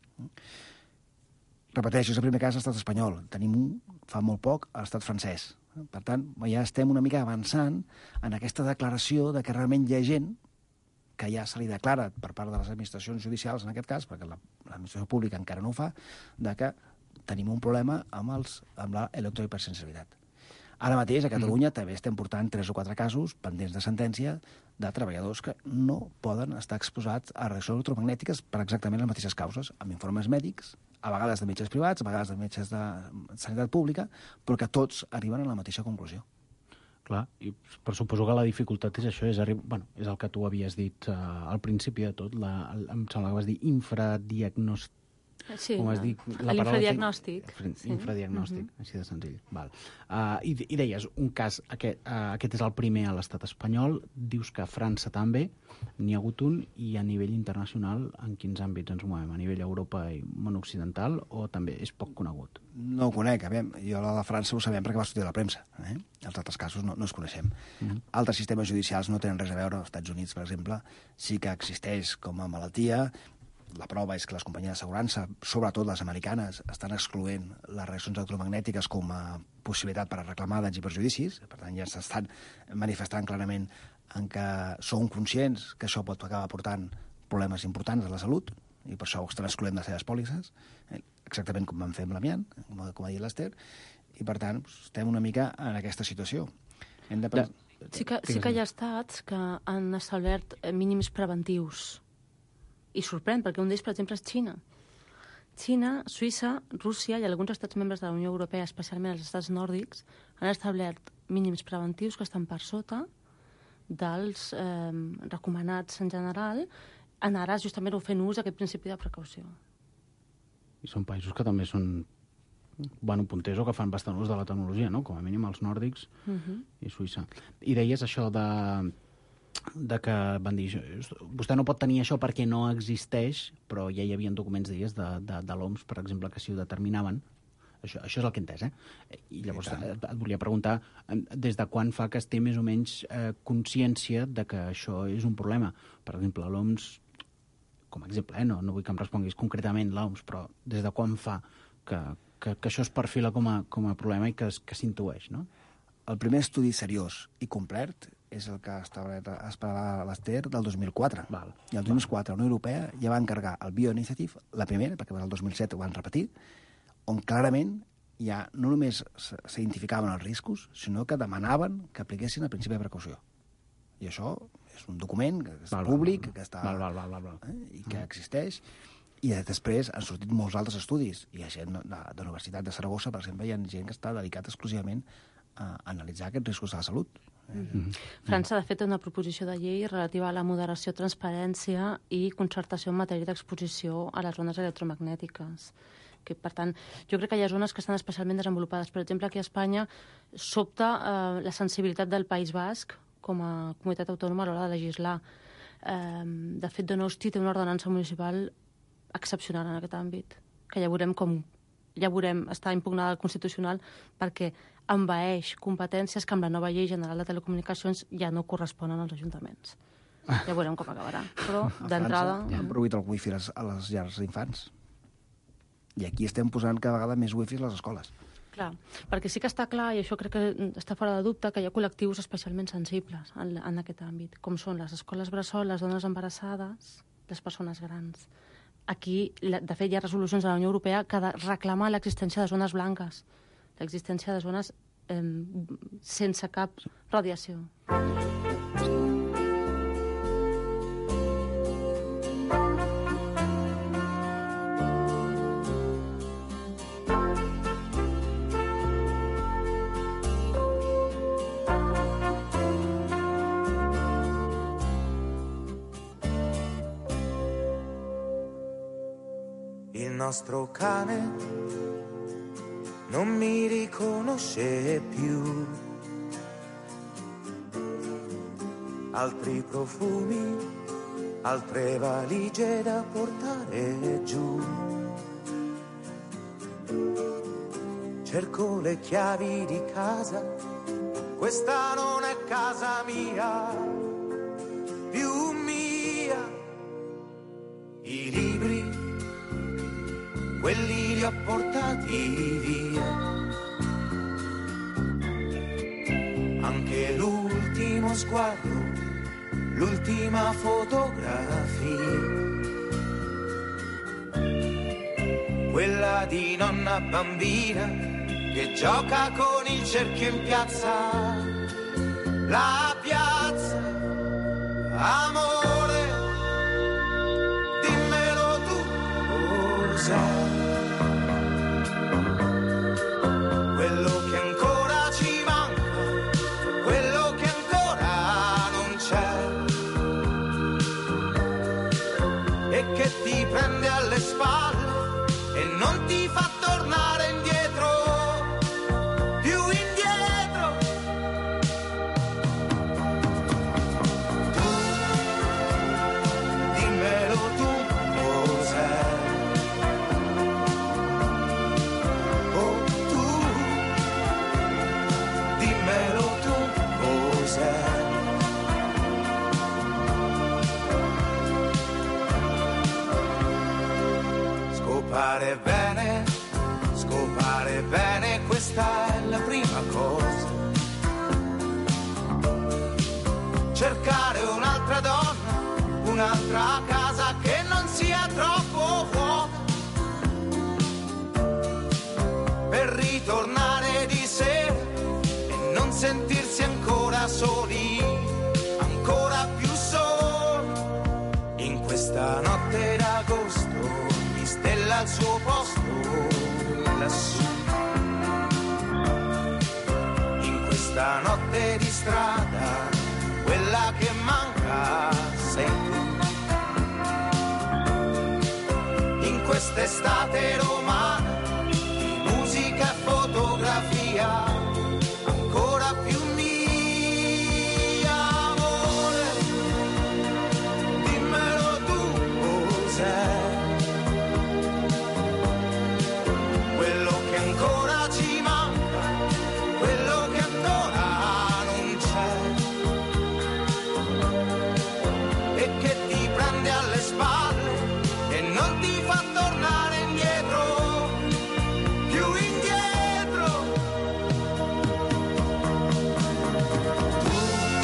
Repeteixo, és el primer cas a l'estat espanyol. Tenim un, fa molt poc, a l'estat francès. Per tant, ja estem una mica avançant en aquesta declaració de que realment hi ha gent que ja se li declara per part de les administracions judicials, en aquest cas, perquè l'administració pública encara no ho fa, de que tenim un problema amb, els, amb l'electrohipersensibilitat. Ara mateix, a Catalunya, mm. també estem portant tres o quatre casos pendents de sentència de treballadors que no poden estar exposats a radiacions electromagnètiques per exactament les mateixes causes, amb informes mèdics, a vegades de metges privats, a vegades de metges de sanitat pública, però que tots arriben a la mateixa conclusió. Clar, i per suposo que la dificultat és això, és, bueno, és el que tu havies dit uh, al principi de tot, la, el, em sembla que vas dir infradiagnòstic. Sí, com has dit, la l'infradiagnòstic. Sí. Infradiagnòstic, Mm-hmm. així de senzill. Val. Uh, i, I deies, un cas, aquest, uh, aquest és el primer a l'estat espanyol, dius que a França també n'hi ha hagut un, i a nivell internacional en quins àmbits ens movem? A nivell Europa i món occidental, o també és poc conegut? No ho conec, a veure, jo la de França ho sabem perquè va sortir de la premsa, eh? Els altres casos no, no els coneixem. Mm-hmm. Altres sistemes judicials no tenen res a veure, als Estats Units, per exemple, sí que existeix com a malaltia, la prova és que les companyies d'assegurança, sobretot les americanes, estan excloent les radiacions electromagnètiques com a possibilitat per a reclamar danys i perjudicis. Per tant, ja s'estan manifestant clarament en què són conscients que això pot acabar portant problemes importants a la salut, i per això ho estan excloent de les seves pòlisses, exactament com vam fer amb l'amiant, com ha dit l'Ester, i per tant estem una mica en aquesta situació. Hem de... Sí que, sí que hi ha estats que han establert mínims preventius, i sorprèn, perquè un d'ells, per exemple, és Xina. Xina, Suïssa, Rússia i alguns estats membres de la Unió Europea, especialment els estats nòrdics, han establert mínims preventius que estan per sota dels eh, recomanats en general, en ares justament fent ús d'aquest principi de precaució. I són països que també són, bueno, punters o que fan bastant ús de la tecnologia, no? Com a mínim els nòrdics uh-huh. i Suïssa. I deies això de, de que van dir, vostè no pot tenir això perquè no existeix, però ja hi havia documents, deies, de, de, de l'O M S, per exemple, que si ho determinaven. Això, això és el que he entès, eh? I llavors et, et volia preguntar des de quan fa que es té més o menys eh, consciència de que això és un problema. Per exemple, l'O M S, com a exemple, eh? no, no vull que em responguis concretament l'O M S, però des de quan fa que, que, que això es perfila com a, com a problema i que, que s'intueix, no? El primer estudi seriós i complet és el que ha esperat l'Ester del dos mil quatre. Val. I el dos mil quatre la Unió Europea ja va encarregar el Bioinitiative, la primera, perquè el dos mil set ho van repetir, on clarament ja no només s'identificaven els riscos, sinó que demanaven que apliquessin el principi de precaució. I això és un document que és val, públic, val, que està, val, val, val, val. Eh, i que existeix, i després han sortit molts altres estudis. Hi ha gent de, de la Universitat de Saragossa, per exemple, hi ha gent que està dedicat exclusivament a analitzar aquests riscos de la salut. Mm-hmm. França, de fet, té una proposició de llei relativa a la moderació, transparència i concertació en matèria d'exposició a les ones electromagnètiques. Que, per tant, jo crec que hi ha zones que estan especialment desenvolupades. Per exemple, aquí a Espanya sobta eh, la sensibilitat del País Basc com a comunitat autònoma a l'hora de legislar. Eh, de fet, Donosti té una ordenança municipal excepcional en aquest àmbit, que ja veurem com ja veurem, està impugnada al Constitucional perquè envaeix competències que amb la nova llei general de telecomunicacions ja no corresponen als ajuntaments. Ja veurem com acabarà. Però, d'entrada... Ja han prohibit el wifi a les, a les llars d'infants. I aquí estem posant cada vegada més wifi a les escoles. Clar, perquè sí que està clar, i això crec que està fora de dubte, que hi ha col·lectius especialment sensibles en, en aquest àmbit, com són les escoles bressol, les dones embarassades, les persones grans. Aquí, de fet, hi ha resolucions de la Unió Europea que reclamen l'existència de zones blanques, l'existència de zones eh, sense cap radiació. Il nostro cane non mi riconosce più. Altri profumi, altre valigie da portare giù. Cerco le chiavi di casa, questa non è casa mia, più mia. I libri, quelli li ho portati via. Anche l'ultimo sguardo, l'ultima fotografia, quella di nonna bambina che gioca con il cerchio in piazza. La piazza, amore, dimmelo tu, cos'è? Quello che ancora ci manca, quello che ancora non c'è, e che ti prende alle spalle e non ti fa tornare indietro, più indietro. Tu scopare bene, scopare bene, questa è la prima cosa. Cercare un'altra donna, un'altra casa che non sia troppo vuota, per ritornare di sera e non sentirsi ancora soli, ancora più soli. In questa notte d'agosto mi stella al suo posto lassù. In questa notte di strada, quella che manca sei tu. In quest'estate romana di musica e fotografia, ancora più mia, amore, dimmelo tu cos'è quello che ancora ci manca, quello che ancora non c'è, e che ti prende alle spalle e non ti fa tornare indietro, più indietro. Tu,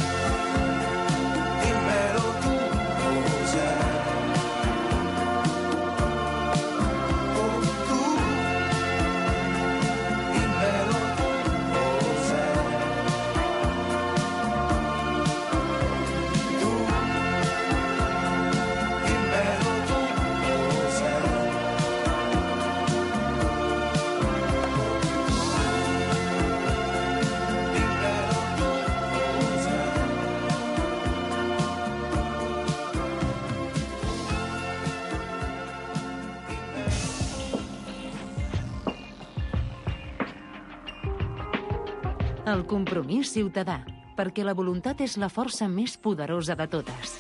dimmelo tu cos'è. Oh, tu, dimmelo tu cos'è. Tu, dimmelo tu cos'è. Dimmelo tu cos'è. El compromís ciutadà, perquè la voluntat és la força més poderosa de totes.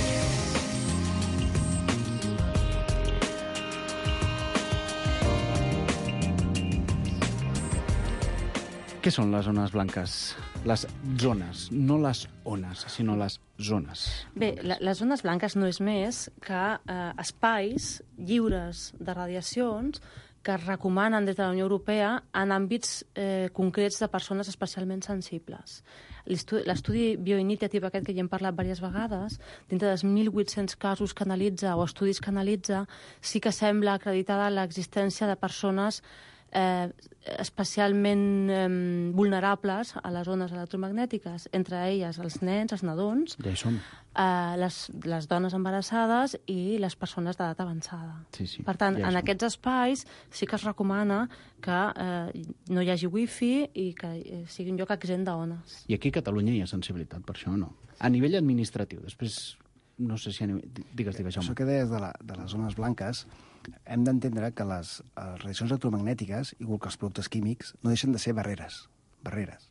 Què són les zones blanques? Les zones, no les ones, sinó les zones. Bé, la, les zones blanques no és més que eh, espais lliures de radiacions que es recomanen des de la Unió Europea en àmbits eh, concrets de persones especialment sensibles. L'estu- L'estudi bioiniciatiu aquest que ja hem parlat diverses vegades, dintre dels mil vuit-cents casos que analitza o estudis que analitza, sí que sembla acreditada l'existència de persones eh, especialment eh, vulnerables a les ones electromagnètiques, entre elles els nens, els nadons, Ja hi som. eh, les, les dones embarassades i les persones d'edat avançada. Sí, sí, Per tant, ja hi en som. aquests espais sí que es recomana que eh, no hi hagi wifi i que eh, sigui un lloc exempt d'ones. I aquí a Catalunya hi ha sensibilitat, per això no. A nivell administratiu, després, no sé si a nivell... Digues, digues, Jaume. Això que deies de, la, de les zones blanques, hem d'entendre que les, les radiacions electromagnètiques, igual que els productes químics, no deixen de ser barreres. Barreres.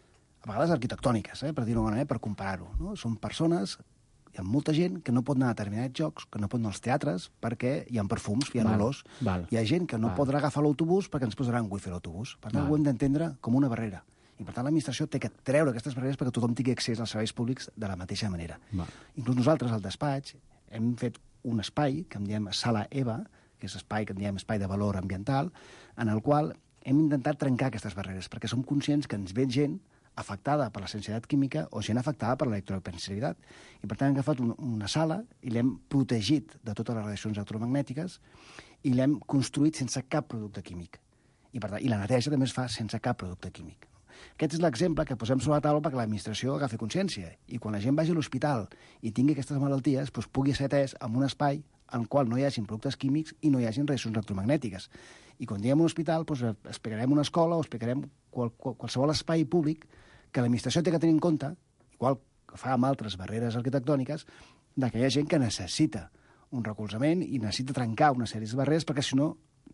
A vegades arquitectòniques, eh, per dir-ho d'alguna manera, per comparar-ho. No? Són persones, hi ha molta gent que no pot anar a determinats jocs, que no pot anar als teatres perquè hi ha perfums, hi ha Val, olors. val. Hi ha gent que no Val. podrà agafar l'autobús perquè ens posaran wifi a l'autobús. Per tant, Val. ho hem d'entendre com una barrera. I per tant l'administració té que treure aquestes barreres perquè tothom tingui accés als serveis públics de la mateixa manera. Val. Inclús nosaltres, al despatx, hem fet un espai que en diem Sala EVA, que és espai que en diem espai de valor ambiental, en el qual hem intentat trencar aquestes barreres, perquè som conscients que ens ve gent afectada per la sensibilitat química o gent afectada per l'electrohipersensibilitat. I per tant hem agafat un, una sala i l'hem protegit de totes les radiacions electromagnètiques i l'hem construït sense cap producte químic. I, per tant, i la neteja també es fa sense cap producte químic. Aquest és l'exemple que posem sobre la taula perquè l'administració agafi consciència i quan la gent vagi a l'hospital i tingui aquestes malalties doncs pugui ser atès en un espai en el qual no hi hagin productes químics i no hi hagin radiacions electromagnètiques. I quan diguem un hospital, doncs, explicarem una escola o explicarem qual, qual, qualsevol espai públic que l'administració té que tenir en compte, igual que fa amb altres barreres arquitectòniques, de que hi ha gent que necessita un recolzament i necessita trencar una sèrie de barreres perquè, si no,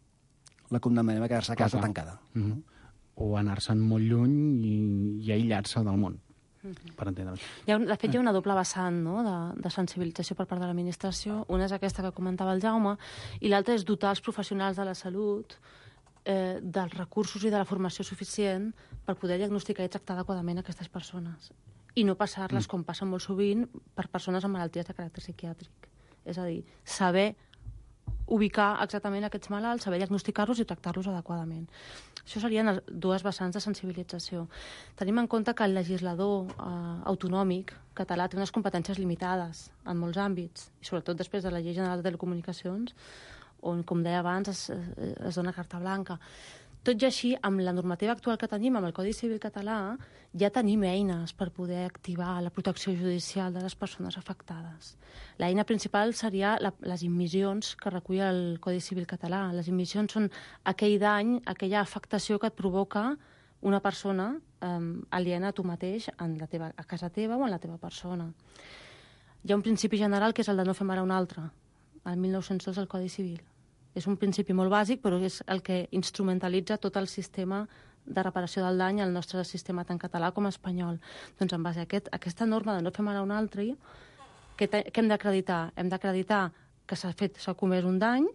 la condemnem a quedar-se a casa Clar, clar. tancada. Mm-hmm. O anar-se'n molt lluny i, i aïllar-se del món, Mhm. per entendre'ns. Hi ha, un- de fet, hi ha una doble vessant, no?, de, de sensibilització per part de l'administració. Una és aquesta que comentava el Jaume, i l'altra és dotar els professionals de la salut eh, dels recursos i de la formació suficient per poder diagnosticar i tractar adequadament aquestes persones. I no passar-les, Mm. com passa molt sovint, per persones amb malalties de caràcter psiquiàtric. És a dir, saber ubicar exactament aquests malalts, saber diagnosticar-los i tractar-los adequadament. Això serien dues vessants de sensibilització. Tenim en compte que el legislador eh, autonòmic català té unes competències limitades en molts àmbits, i sobretot després de la Llei General de Telecomunicacions, on, com deia abans, es, es dona carta blanca. Tot i així, amb la normativa actual que tenim, amb el Codi Civil català, ja tenim eines per poder activar la protecció judicial de les persones afectades. L'eina principal seria la, les immissions que recull el Codi Civil català. Les immissions són aquell dany, aquella afectació que et provoca una persona eh, aliena a tu mateix en la teva, a casa teva o en la teva persona. Hi ha un principi general que és el de no fer mal a un altre, el mil nou-cents dos del Codi Civil. És un principi molt bàsic, però és el que instrumentalitza tot el sistema de reparació del dany al nostre sistema tant català com espanyol. Doncs en base a aquest, aquesta norma de no fer mal a un altre, què, te, què hem d'acreditar? Hem d'acreditar que s'ha fet, s'ha comès un dany,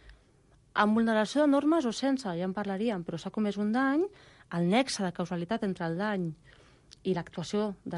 amb vulneració de normes o sense, ja en parlaríem, però s'ha comès un dany, el nexe de causalitat entre el dany i l'actuació de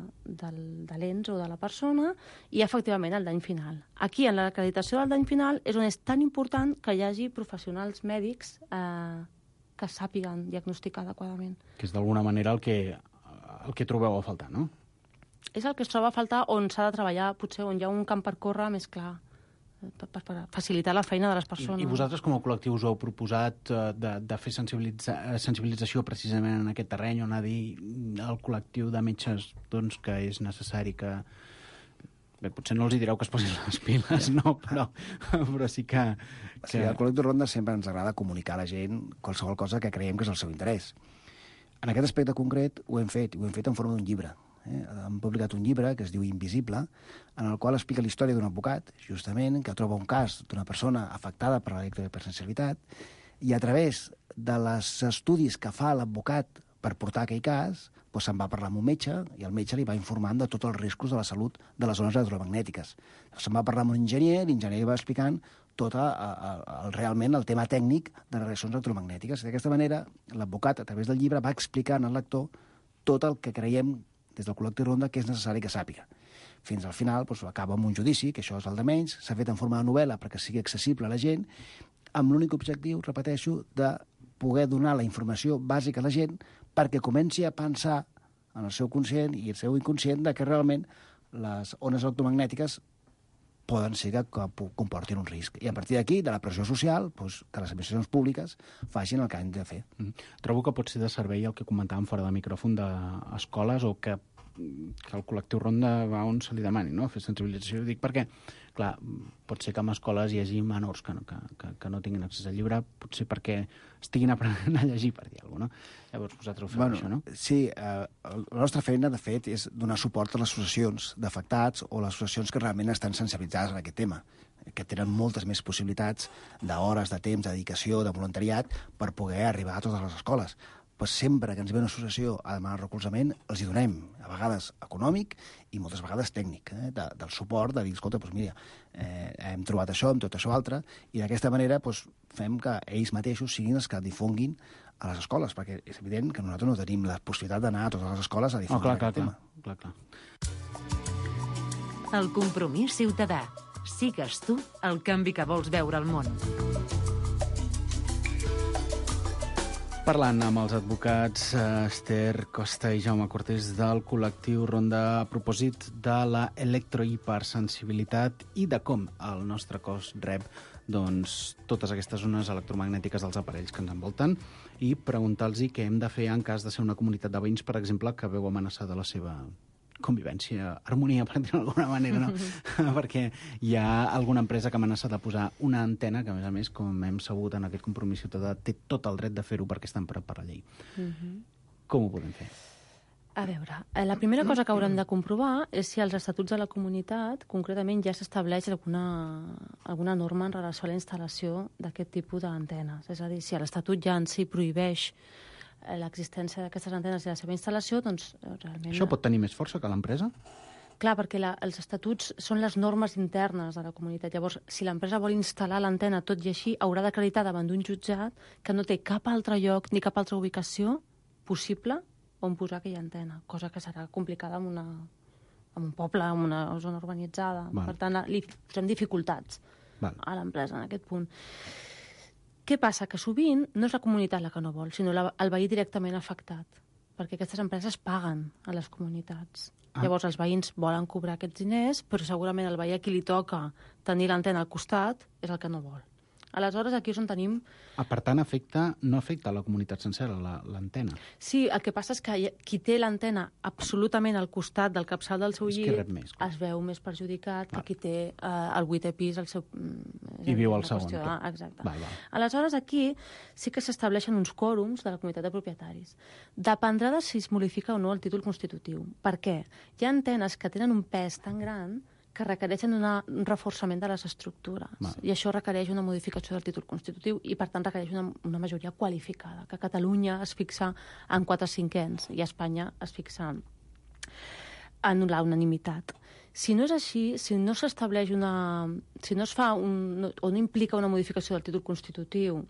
l'ens o de la persona i, efectivament, el dany final. Aquí, en l'acreditació del dany final, és on és tan important que hi hagi professionals mèdics eh, que sàpiguen diagnosticar adequadament. Que és d'alguna manera el que, el que trobeu a faltar, no? És el que es troba a faltar on s'ha de treballar, potser on hi ha un camp per córrer més clar, per, per, per facilitar la feina de les persones. I, i vosaltres com a col·lectiu us heu proposat uh, de, de fer sensibilitza, sensibilització precisament en aquest terreny, on ha dit al col·lectiu de metges doncs, que és necessari que... Bé, potser no els hi direu que es posin les piles, no? Però, però sí que... que... Sí, al col·lectiu Ronda sempre ens agrada comunicar a la gent qualsevol cosa que creiem que és el seu interès. En aquest aspecte concret ho hem fet, ho hem fet en forma d'un llibre. Eh? Hem publicat un llibre que es diu Invisible, en el qual explica la història d'un advocat, justament, que troba un cas d'una persona afectada per l'electrohipersensibilitat, i a través dels estudis que fa l'advocat per portar aquell cas, doncs se'n va parlar amb un metge, i el metge li va informant de tots els riscos de la salut de les zones electromagnètiques. Se'n va parlar amb un enginyer, l'enginyer li va explicant tot a, a, a, realment el tema tècnic de les reaccions electromagnètiques. D'aquesta manera, l'advocat, a través del llibre, va explicant al lector tot el que creiem des del col·lectiu Ronda que és necessari que sàpiga. Fins al final doncs, acaba amb un judici, que això és el de menys, s'ha fet en forma de novel·la perquè sigui accessible a la gent, amb l'únic objectiu, repeteixo, de poder donar la informació bàsica a la gent perquè comenci a pensar en el seu conscient i el seu inconscient de que realment les ones electromagnètiques poden ser que comportin un risc. I a partir d'aquí, de la pressió social, doncs, que les administracions públiques facin el que han de fer. Mm. Trobo que pot ser de servei el que comentàvem fora de micròfon d'escoles o que, que el col·lectiu Ronda va on se li demani, no? Fer sensibilització. Dic perquè, clar, pot ser que en escoles hi hagi menors que no, que, que, que no tinguin accés al llibre, potser perquè estiguin aprenent a llegir, per dir alguna cosa, no? Llavors, vosaltres ho feu, bueno, això, no? Sí, eh, la nostra feina, de fet, és donar suport a les associacions d'afectats o les associacions que realment estan sensibilitzades en aquest tema, que tenen moltes més possibilitats d'hores, de temps, de dedicació, de voluntariat, per poder arribar a totes les escoles. Pues sempre que ens ve una associació a demanar recolzament, els hi donem, a vegades econòmic i moltes vegades tècnic, eh, de, del suport, de dir, escolta, doncs mira, eh, hem trobat això, hem tot això altre, i d'aquesta manera doncs, fem que ells mateixos siguin els que difonguin a les escoles, perquè és evident que nosaltres no tenim la possibilitat d'anar a totes les escoles a difondir oh, clar, aquest clar, tema. Clar, clar. El compromís ciutadà. Sigues tu el canvi que vols veure al món. Parlant amb els advocats Esther Costa i Jaume Cortés del col·lectiu Ronda a propòsit de la electrohipersensibilitat i de com el nostre cos rep doncs, totes aquestes ones electromagnètiques dels aparells que ens envolten i preguntar-los què hem de fer en cas de ser una comunitat de veïns, per exemple, que veu amenaçada la seva convivència, harmonia, per dir-ho d'alguna manera, no? Perquè hi ha alguna empresa que amenaça de posar una antena que, a més a més, com hem sabut en aquest compromís ciutadà, té tot el dret de fer-ho perquè està emparat per la llei. Uh-huh. Com ho podem fer? A veure, la primera cosa que haurem de comprovar és si als estatuts de la comunitat, concretament, ja s'estableix alguna, alguna norma en relació a la instal·lació d'aquest tipus d'antenes. És a dir, si l'estatut ja en si prohibeix l'existència d'aquestes antenes i la seva instal·lació, doncs realment... Això pot tenir més força que l'empresa? Clar, perquè la, els estatuts són les normes internes de la comunitat. Llavors, si l'empresa vol instal·lar l'antena tot i així, haurà d'acreditar davant d'un jutjat que no té cap altre lloc ni cap altra ubicació possible on posar aquella antena, cosa que serà complicada en, una, en un poble, en una zona urbanitzada. Val. Per tant, li posem dificultats. Val. a l'empresa en aquest punt. Què passa? Que sovint no és la comunitat la que no vol, sinó la, el veí directament afectat, perquè aquestes empreses paguen a les comunitats. Ah. Llavors els veïns volen cobrar aquests diners, però segurament el veí a qui li toca tenir l'antena al costat és el que no vol. Aleshores, aquí és on tenim... Ah, per tant, afecta, no afecta la comunitat sencera, l'antena. Sí, el que passa és que qui té l'antena absolutament al costat del capçal del seu llit més, es veu més perjudicat val. que qui té uh, el vuitè pis al seu... I viu al segon. De... Exacte. Val, val. Aleshores, aquí sí que s'estableixen uns quòrums de la comunitat de propietaris. Dependrà de si es modifica o no el títol constitutiu. Per què? Hi ha antenes que tenen un pes tan gran que requereixen una, un reforçament de les estructures. Val. I això requereix una modificació del títol constitutiu i, per tant, requereix una, una majoria qualificada, que a Catalunya es fixa en quatre cinquens i a Espanya es fixa en la unanimitat. Si no és així, si no s'estableix una... si no es fa un, o no implica una modificació del títol constitutiu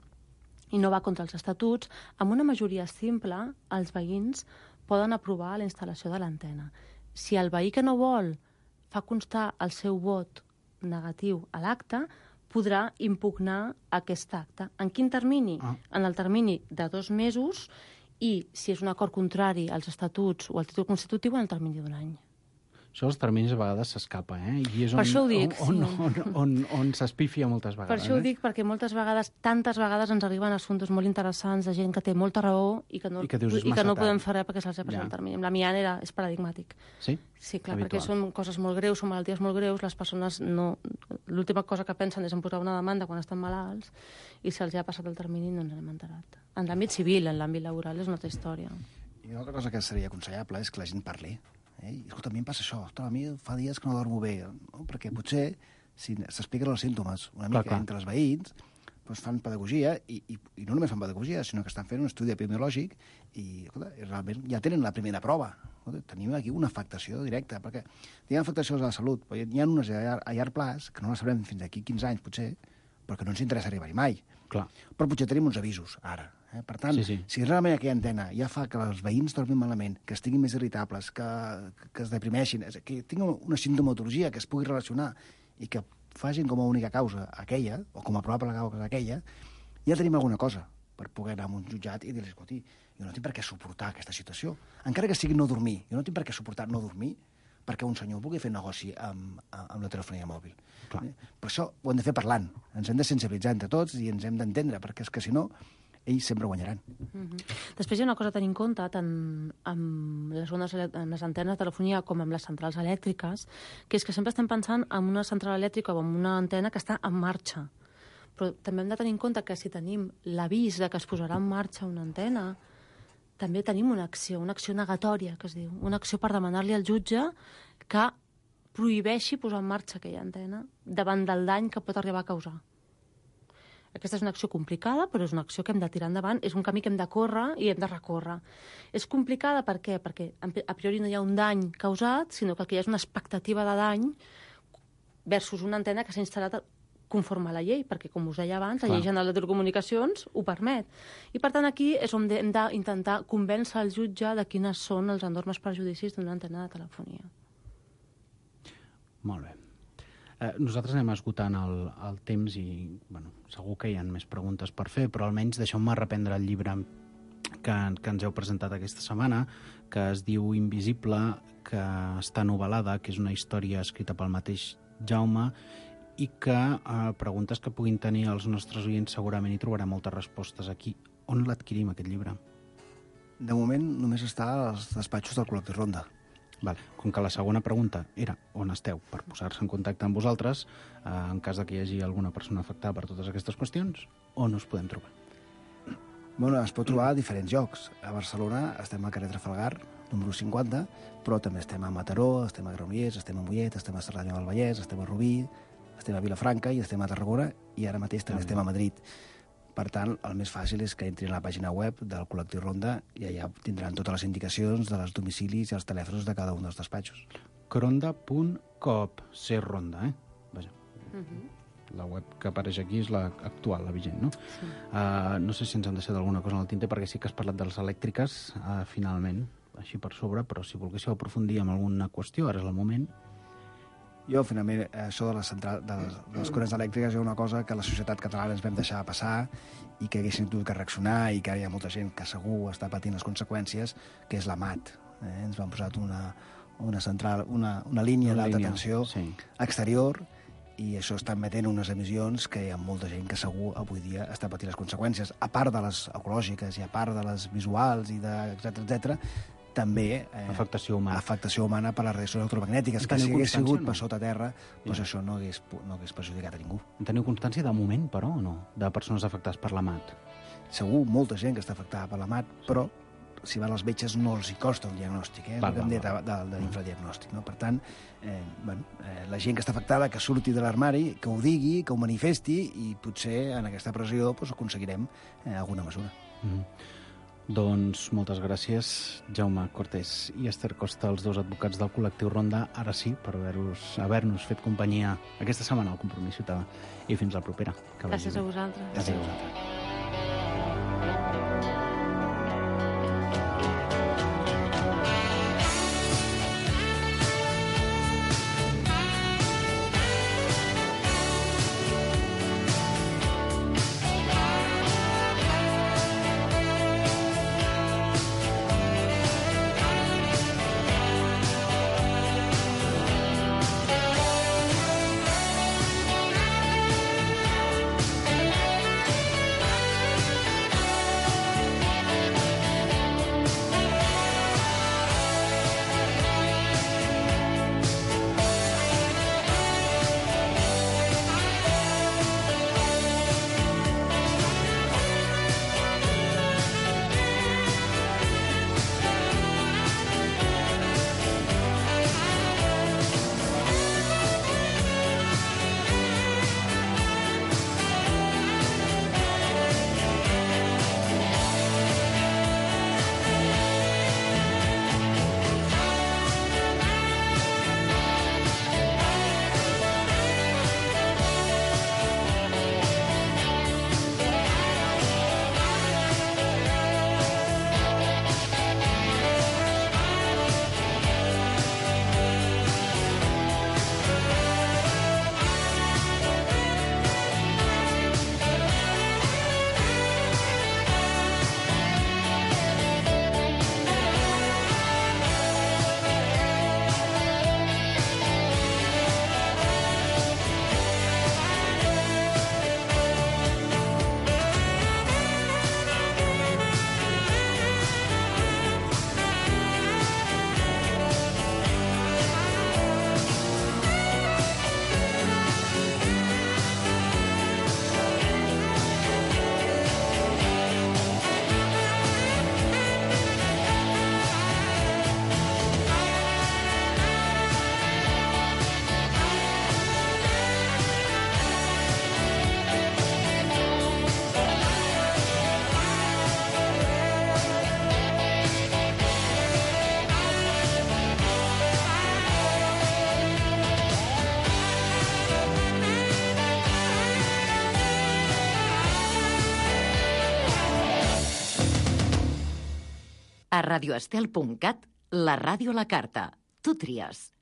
i no va contra els estatuts, amb una majoria simple, els veïns poden aprovar la instal·lació de l'antena. Si el veí que no vol fa constar el seu vot negatiu a l'acte, podrà impugnar aquest acte. En quin termini? Ah. En el termini de dos mesos i, si és un acord contrari als estatuts o al títol constitutiu, en el termini d'un any. Això els terminis a vegades s'escapa, eh? I és on, per això ho dic, on, sí. on, on, on, on s'espifia moltes vegades. Per això ho eh? dic, perquè moltes vegades, tantes vegades ens arriben assumptes molt interessants de gent que té molta raó i que no, I que, dius, i que no podem fer res perquè se'ls ha passat ja. el termini. La Mian era, és paradigmàtic. Sí? Sí, clar, habitual. perquè són coses molt greus, són malalties molt greus, les persones no... L'última cosa que pensen és en posar una demanda quan estan malalts i se'ls ha passat el termini i no ens n'hem enterat. En l'àmbit civil, en l'àmbit laboral, és una altra història. I una altra cosa que seria aconsellable és que la gent parli. Eh? I, escolta, a mi em passa això. Ostres, a mi fa dies que no dormo bé. No? Perquè potser, si s'expliquen els símptomes una mica clar, clar. entre els veïns, doncs fan pedagogia, i, i, i no només fan pedagogia, sinó que estan fent un estudi epidemiològic i, escolta, realment ja tenen la primera prova. Escolta, tenim aquí una afectació directa, perquè hi ha afectacions a la salut, però hi ha unes a llarg, a llarg plaç, que no les sabrem fins d'aquí quinze anys, potser, perquè no ens interessa arribar-hi mai. Clar. Però potser tenim uns avisos, ara. Eh? Per tant, sí, sí. si realment aquella antena ja fa que els veïns dormin malament, que estiguin més irritables, que, que es deprimeixin, que tinguin una sintomatologia que es pugui relacionar i que facin com a única causa aquella, o com a probable causa aquella, ja tenim alguna cosa per poder anar a un jutjat i dir-li, escolti, jo no tinc per què suportar aquesta situació. Encara que sigui no dormir, jo no tinc per què suportar no dormir perquè un senyor pugui fer negoci amb, amb la telefonia mòbil. Clar. Per això ho hem de fer parlant. Ens hem de sensibilitzar entre tots i ens hem d'entendre, perquè és que si no, ells sempre guanyaran. Mm-hmm. Després hi ha una cosa a tenir en compte, tant amb les, zones, amb les antenes de telefonia com amb les centrals elèctriques, que és que sempre estem pensant en una central elèctrica o en una antena que està en marxa. Però també hem de tenir en compte que si tenim l'avís de que es posarà en marxa una antena, també tenim una acció, una acció negatòria, que es diu, una acció per demanar-li al jutge que prohibeixi posar en marxa aquella antena davant del dany que pot arribar a causar. Aquesta és una acció complicada, però és una acció que hem de tirar endavant, és un camí que hem de córrer i hem de recórrer. És complicada per què? Perquè a priori no hi ha un dany causat, sinó que el que hi ha és una expectativa de dany versus una antena que s'ha instal·lat conforme a la llei, perquè, com us deia abans, la llei general de telecomunicacions ho permet. I, per tant, aquí és on hem d'intentar convèncer el jutge de quines són els enormes perjudicis d'una antena de telefonia. Molt bé. Eh, nosaltres anem esgotant el, el temps i, bueno, segur que hi ha més preguntes per fer, però almenys deixeu-me reprendre el llibre que, que ens heu presentat aquesta setmana, que es diu Invisible, que està novel·lada, que és una història escrita pel mateix Jaume, i que eh, preguntes que puguin tenir els nostres oients segurament hi trobarà moltes respostes aquí. On l'adquirim, aquest llibre? De moment només està als despatxos del col·lectiu Ronda. Val. Com que la segona pregunta era on esteu per posar-se en contacte amb vosaltres, eh, en cas de que hi hagi alguna persona afectada per totes aquestes qüestions, on us podem trobar? Bueno, es pot trobar a diferents llocs. A Barcelona estem al carrer Trafalgar, número cinquanta, però també estem a Mataró, estem a Granollers, estem a Mollet, estem a Cerdanyola del Vallès, estem a Rubí, estem a Vilafranca i estem a Tarragona i ara mateix també estem a Madrid. Per tant, el més fàcil és que entrin a la pàgina web del col·lectiu Ronda i allà tindran totes les indicacions de les domicilis i els telèfons de cada un dels despatxos. Cronda punt coop, ser Ronda, eh? Vaja. Uh-huh. La web que apareix aquí és l'actual, la vigent, no? Sí. Uh, no sé si ens han deixat alguna cosa en el tinter, perquè sí que has parlat de les elèctriques, uh, finalment, així per sobre, però si volguéssiu aprofundir en alguna qüestió, ara és el moment. Jo, finalment, això de les, central, de les, de les corrents elèctriques és una cosa que la societat catalana ens vam deixar passar i que haguessin tingut que reaccionar i que hi ha molta gent que segur està patint les conseqüències, que és la M A T. Eh? Ens van posar una, una, central, una, una línia d'alta tensió sí. exterior i això està emetent unes emissions que hi ha molta gent que segur avui dia està patint les conseqüències. A part de les ecològiques i a part de les visuals i de etcètera etcètera, també eh, afectació humana. afectació humana per les reaccions electromagnètiques, que si hagués sigut per sota terra, doncs ja. això no hagués, no hagués perjudicat a ningú. En teniu constància de moment, però, o no? De persones afectades per la M A T? Segur, molta gent que està afectada per la M A T, però si van als metges no els hi costa un diagnòstic, eh? Val, el que hem dit de, de, de l'infradiagnòstic. No? Per tant, eh, bueno, eh, la gent que està afectada, que surti de l'armari, que ho digui, que ho manifesti, i potser en aquesta pressió doncs, aconseguirem eh, alguna mesura. Mm-hmm. Doncs moltes gràcies, Jaume Cortés i Esther Costa, els dos advocats del col·lectiu Ronda, ara sí, per haver-nos haver fet companyia aquesta setmana al Compromís Ciutadà. I fins la propera. Que gràcies a vosaltres. Gràcies a vosaltres. A radioestel punt cat, la ràdio a la carta. Tu tries.